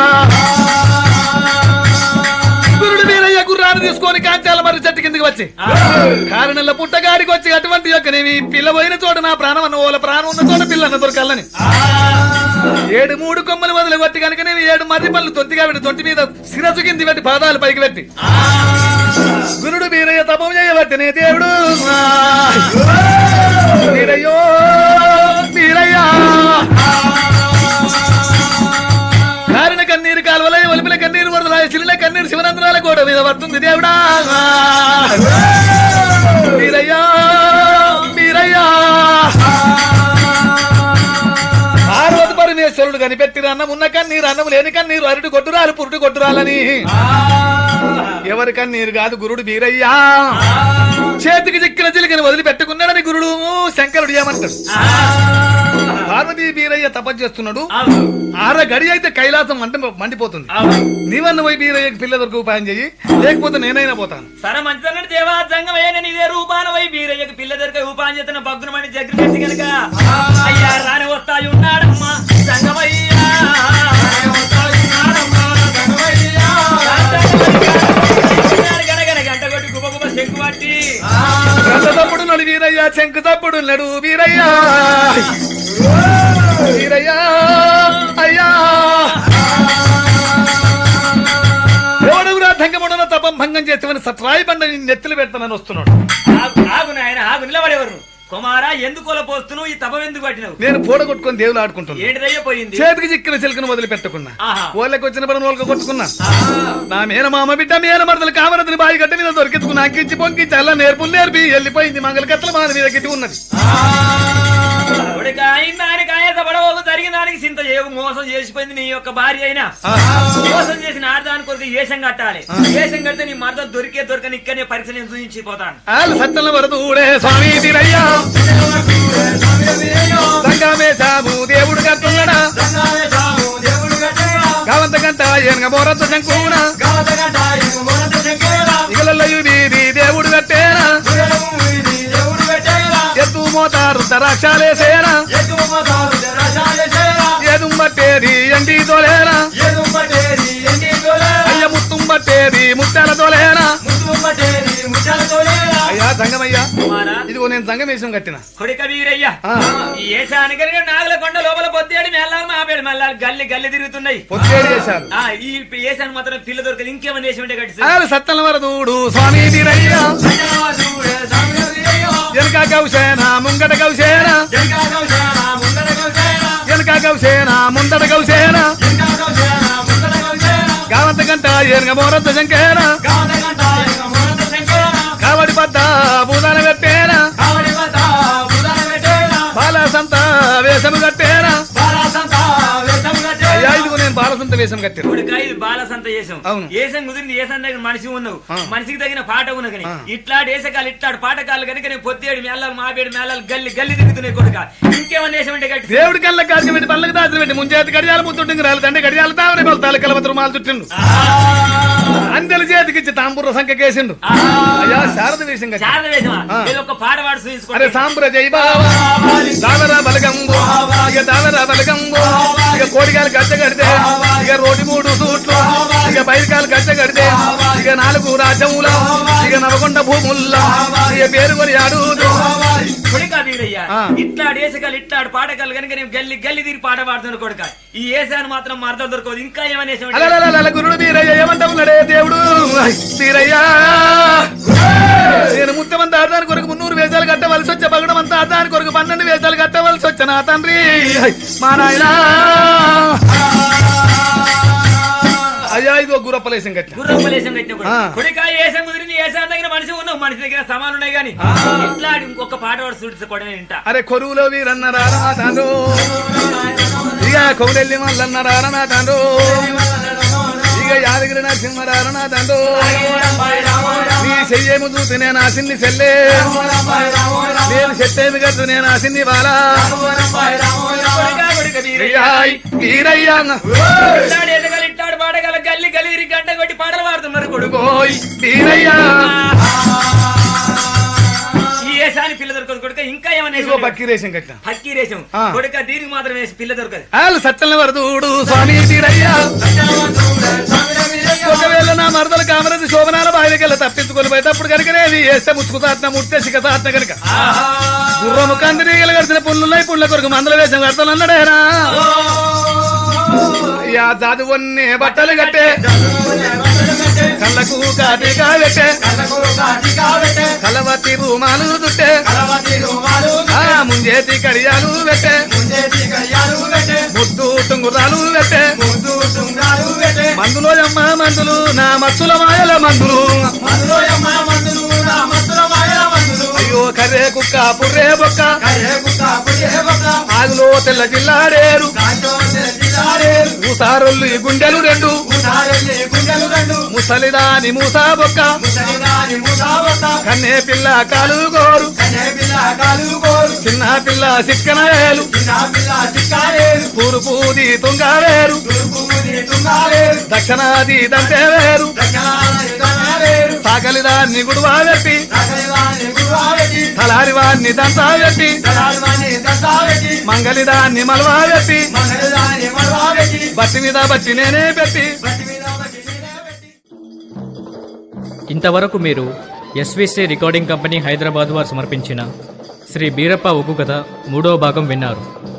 గురుడు వీరయ్య గుర్రాన్ని తీసుకొని కాంచాల మరి చెట్టు కిందకి వచ్చి కారణంలో పుట్టగాడికి వచ్చి అటువంటి యొక్క నేను పిల్ల పోయిన చోట నా ప్రాణం అన్న వాళ్ళ ప్రాణం ఉన్న చోట పిల్లన్న దొరకాలని ఏడు మూడు కొమ్మలు వదిలి కొట్టి కనుక నేను ఏడు మర్రి పళ్ళు తొంతిగా పెట్టి తొంటి మీద శిరసు కింది పెట్టి పాదాలు పైకి పెట్టి గురుడు వీరయ్య తపం చేయబట్టినే దేవుడు వీరయ్యో వీరయ్యా కారిన కన్నీరు కాలువలై ఒలిపిన కన్నీరు వరదలాయ చిన్న కన్నీరు శివనందనాల గోడ మీద పడుతుంది దేవుడా వీరయ్యా వీరయ్యా పార్వతి పరమేశ్వరుడు కనిపెట్టిన అన్నం ఉన్న కన్నీరు అన్నం లేని కన్నీరు అరుడు కొట్టురాలు పురుడు కొట్టురాలని ఎవరి కన్నీరు కాదు గురుడు వీరయ్యా చేతికి చిక్కిన చిలికని వదిలి పెట్టుకున్నాడని గురుడు శంకరుడు ఏమంటాడు పార్వతీ వీరయ్య తపస్సు చేస్తున్నాడు ఆర గడి అయితే కైలాసం మంట మండిపోతుంది నీవన్న పోయి వీరయ్యకి పిల్ల దొరికి ఉపాయం చెయ్యి లేకపోతే నేనైనా పోతాను సరే మంచి దేవా జంగమయ్య నీదే రూపాన పోయి వీరయ్యకి పిల్ల దొరికే ఉపాయం చేస్తున్న భగ్నమని జగ్గు పెట్టి కనుక అయ్యా రాని వస్తాయి ఉన్నాడమ్మా జంగమయ్య గంట కొట్టి గుబ గుబ శంకు పట్టి తప్పుడు నడు వీరయ్య శంకు తప్పుడు నడు వీరయ్య వీరయ్యా అయ్యా ఎవడుగురా ధంగముడన తపం భంగం చేసేవని సత్రాయి బండ నెత్తులు పెడతానని వస్తున్నాడు ఆగు నాయన ఆగు నిలబడేవారు కుమారా ఎందుకు పోస్తున్నావు ఈ తపం ఎందుకు పట్టినావు నేను పూడ కొట్టుకొని దేవులు ఆడుకుంటున్నాను ఏంటిదయ్యా పోయింది చేతికి చిక్కిన చిలుకను వదిలి పెట్టుకున్నా ఓళ్ళకి వచ్చిన పని వాళ్ళకి కొట్టుకున్నా నా మేనమామ బిడ్డ మేనమరదలు కామరదని బాయి గడ్డ మీద దొరికించుకున్నా అంకించి పొంకించి అలా నేర్పులు నేర్పి వెళ్ళిపోయింది మంగళ కత్తల మాన మీద గిట్టి ఉన్నది జరిగిన దానికి చింత చేయకు మోసం చేసిపోయింది నీ యొక్క భార్య అయినా మోసం చేసిన ఆడదాని కొరకు ఏషం కట్టాలి ఏషం కడితే నీ మరదలు దొరికే దొరకని ఇక్కడనే పరీక్ష నేను చూపించిపోతాను సత్తల వరదూడే స్వామి వీరయ్యా సంగమేశాము దేవుడు కట్టున్నాడా కావంత గంట ఏనుగ మోరద్ద శంకునా ఇగలయ్యు వీధి దేవుడు కట్టేనా ఎత్తు మోతారు దరాక్షాలేసేనా ఎదుంబట్టేది ఎండి తోలేనా అయ్య ముత్తుంబట్టేది ముత్యాల తోలేనా అయ్యా సంగమయ్యా ఇదిగో నేను సంగమేశం కట్టిన కొడిక వీరయ్యా ఈ ఏసానికి నాగల కొండ లోపల పొద్దేడు మెల్లాలి మాపేడు మెల్లాలి గల్లి గల్లి తిరుగుతున్నాయి పొద్దేడు వేశారు ఈ ఏసాన్ని మాత్రం పిల్ల దొరకదు ఇంకేమన్నా వేసి ఉంటే కట్టి సత్తల వరదూడు స్వామి వీరయ్యా వెనక గౌసేనా ముంగట గౌసేనా వెనక గౌసేనా ముందట గౌసేనా కావంత గంట ఏనుగ మోరద్ద శంకేనా కావడి పద్ద భూదాన పెట్టేనా బాలసంత వేషము కట్టేనా అయ్యా ఇదిగో నేను బాలసంత వేషం కట్టాను ఇది బాలసంత వేషం వేషం కుదిరింది వేషం దగ్గర మనిషి ఉన్నావు మనిషికి తగిన పాట ఉన్న కానీ ఇట్లాంటి వేసకాలు ఇట్లాంటి పాటకాలు కనుక నేను పొద్దేడు మేళాలు మాపేడు మేళాలు గల్లి గల్లి తిరుగుతున్నాయి కొడుక ఇంకేమన్నా వేషం అంటే కట్టి దేవుడి కళ్ళ కాల్చి పెట్టి పళ్ళకి దాచి పెట్టి ముంచేతి గడియాలు ముత్తుంటుంది రాలి తండ్రి గడియాలు తావరే బలతాలు కలవతరు మాలు చుట్టిండు అందరి చేతికిచ్చి తాంబూర సంఖ్య కేసిండు అయ్యా శారద వేషం శారద వేషమా ఒక పాట పాడు చూసుకో అరే సాంబుర జై బాబా దావరా బలగంబు ఇక దావరా బలగంబు ఇక కోడికాయలు గచ్చ కడితే ఇక రోటి మూడు సూట్లు ఇక బయటకాయలు గచ్చ కడితే ఇక నాలుగు రాజ్యముల ఇక నవకొండ భూముల్లో ఇక పేరు కొని అడుగుదు ఇట్లాడు వేసకాలు ఇట్లాడు పాటకాలు కనుక నేను గల్లి గల్లి తిరిగి పాట పాడుతున్న కొడుక ఈ ఏసాను మాత్రం మరదలు దొరకదు ఇంకా ఏమన్నా గురుడు వీరయ్య ఏమంటా ఉన్నాడే దేవుడు వీరయ్యా నేను ముత్తమంత ఆదాని కొరకు మున్నూరు వేషాలు కట్టవలసి వచ్చే పగడం అంతా ఆదాని కొరకు పన్నెండు వేషాలు కట్టవలసి వచ్చా నా తండ్రి మా నాయనా అయ్యా ఇదిగో గుర్రప్పలేసం కట్టిన గుర్రప్పలేసం కట్టినప్పుడు కొడికాయ ఏసం కుదిరింది ఏసాన్ దగ్గర మనిషి ఉన్నావు మనిషి దగ్గర సమానం ఉన్నాయి కానీ ఇట్లా ఇంకొక పాట వాడు చూసుకోవడం వింటా అరే కొరువులో వీరన్నారా తాను ఇక కొవ్వెల్లి మల్లన్నారా తాను ఇక యాదగిరి నరసింహరారా తండ్రి నీ చెయ్యేము చూసి నేను ఆసింది చెల్లే నేను చెట్టేమి కట్టు నేను ఆసింది బాలా వీరయ్యా ఇట్టాడు పాడగల గల్లి గలిరి గంట కొట్టి పాటలు పాడుతున్నారు కొడుకు వీరయ్యా ఈ ఏసాని పిల్ల దొరకదు కొడుక ఇంకా ఏమన్నా బక్కి రేషన్ కట్టిన హక్కి రేషం కొడుక దీనికి మాత్రం వేసి పిల్ల దొరకదు వాళ్ళు సత్యన వరదూడు స్వామి వీరయ్యా ఒకవేళ నా మరదలు కామరది శోభనాల బాయిలకెళ్ళ తప్పించుకొని పోయేటప్పుడు కనుకనేవి వేస్తే ముచ్చుకుతాట్న ముట్టే సిగతాట్న కనుక గుర్రము కందిని గడిచిన పుల్లున్నాయి పుల్ల కొరకు మందల వేషం కడతాను అన్నాడేనా యా చదువున్నే బట్టలు కట్టే కళ్ళకు కాటికా పెట్టే కలవతి రూమాలు దుట్టే ఆ ముంజేతి కడియాలు పెట్టే ముద్దు టుంగురాలు పెట్టే మందులో అమ్మ మందులు నా మత్తుల మాయల మందులు అయ్యో కర్రే కుక్క పుర్రే బొక్క ఆగులో తెల్ల జిల్లాడేరు మూసారొల్లు ఈ గుండెలు రెండు ముసలిదాని మూసా బొక్క కన్నే పిల్ల కాలు గోరు చిన్న పిల్ల సిక్కనవేలు తూర్పూది తుంగావేరు దక్షిణాది దంతే వేరు సాగలిదాన్ని గుడువా పెట్టి తలారి వాడిని దంతా పెట్టి మంగళిదాన్ని మలవా పెట్టి బట్టి మీద బట్టి నేనే పెట్టి ఇంతవరకు మీరు ఎస్విసి రికార్డింగ్ కంపెనీ హైదరాబాద్ వారు సమర్పించిన శ్రీ బీరప్ప ఒగ్గు కథ మూడవ భాగం విన్నారు.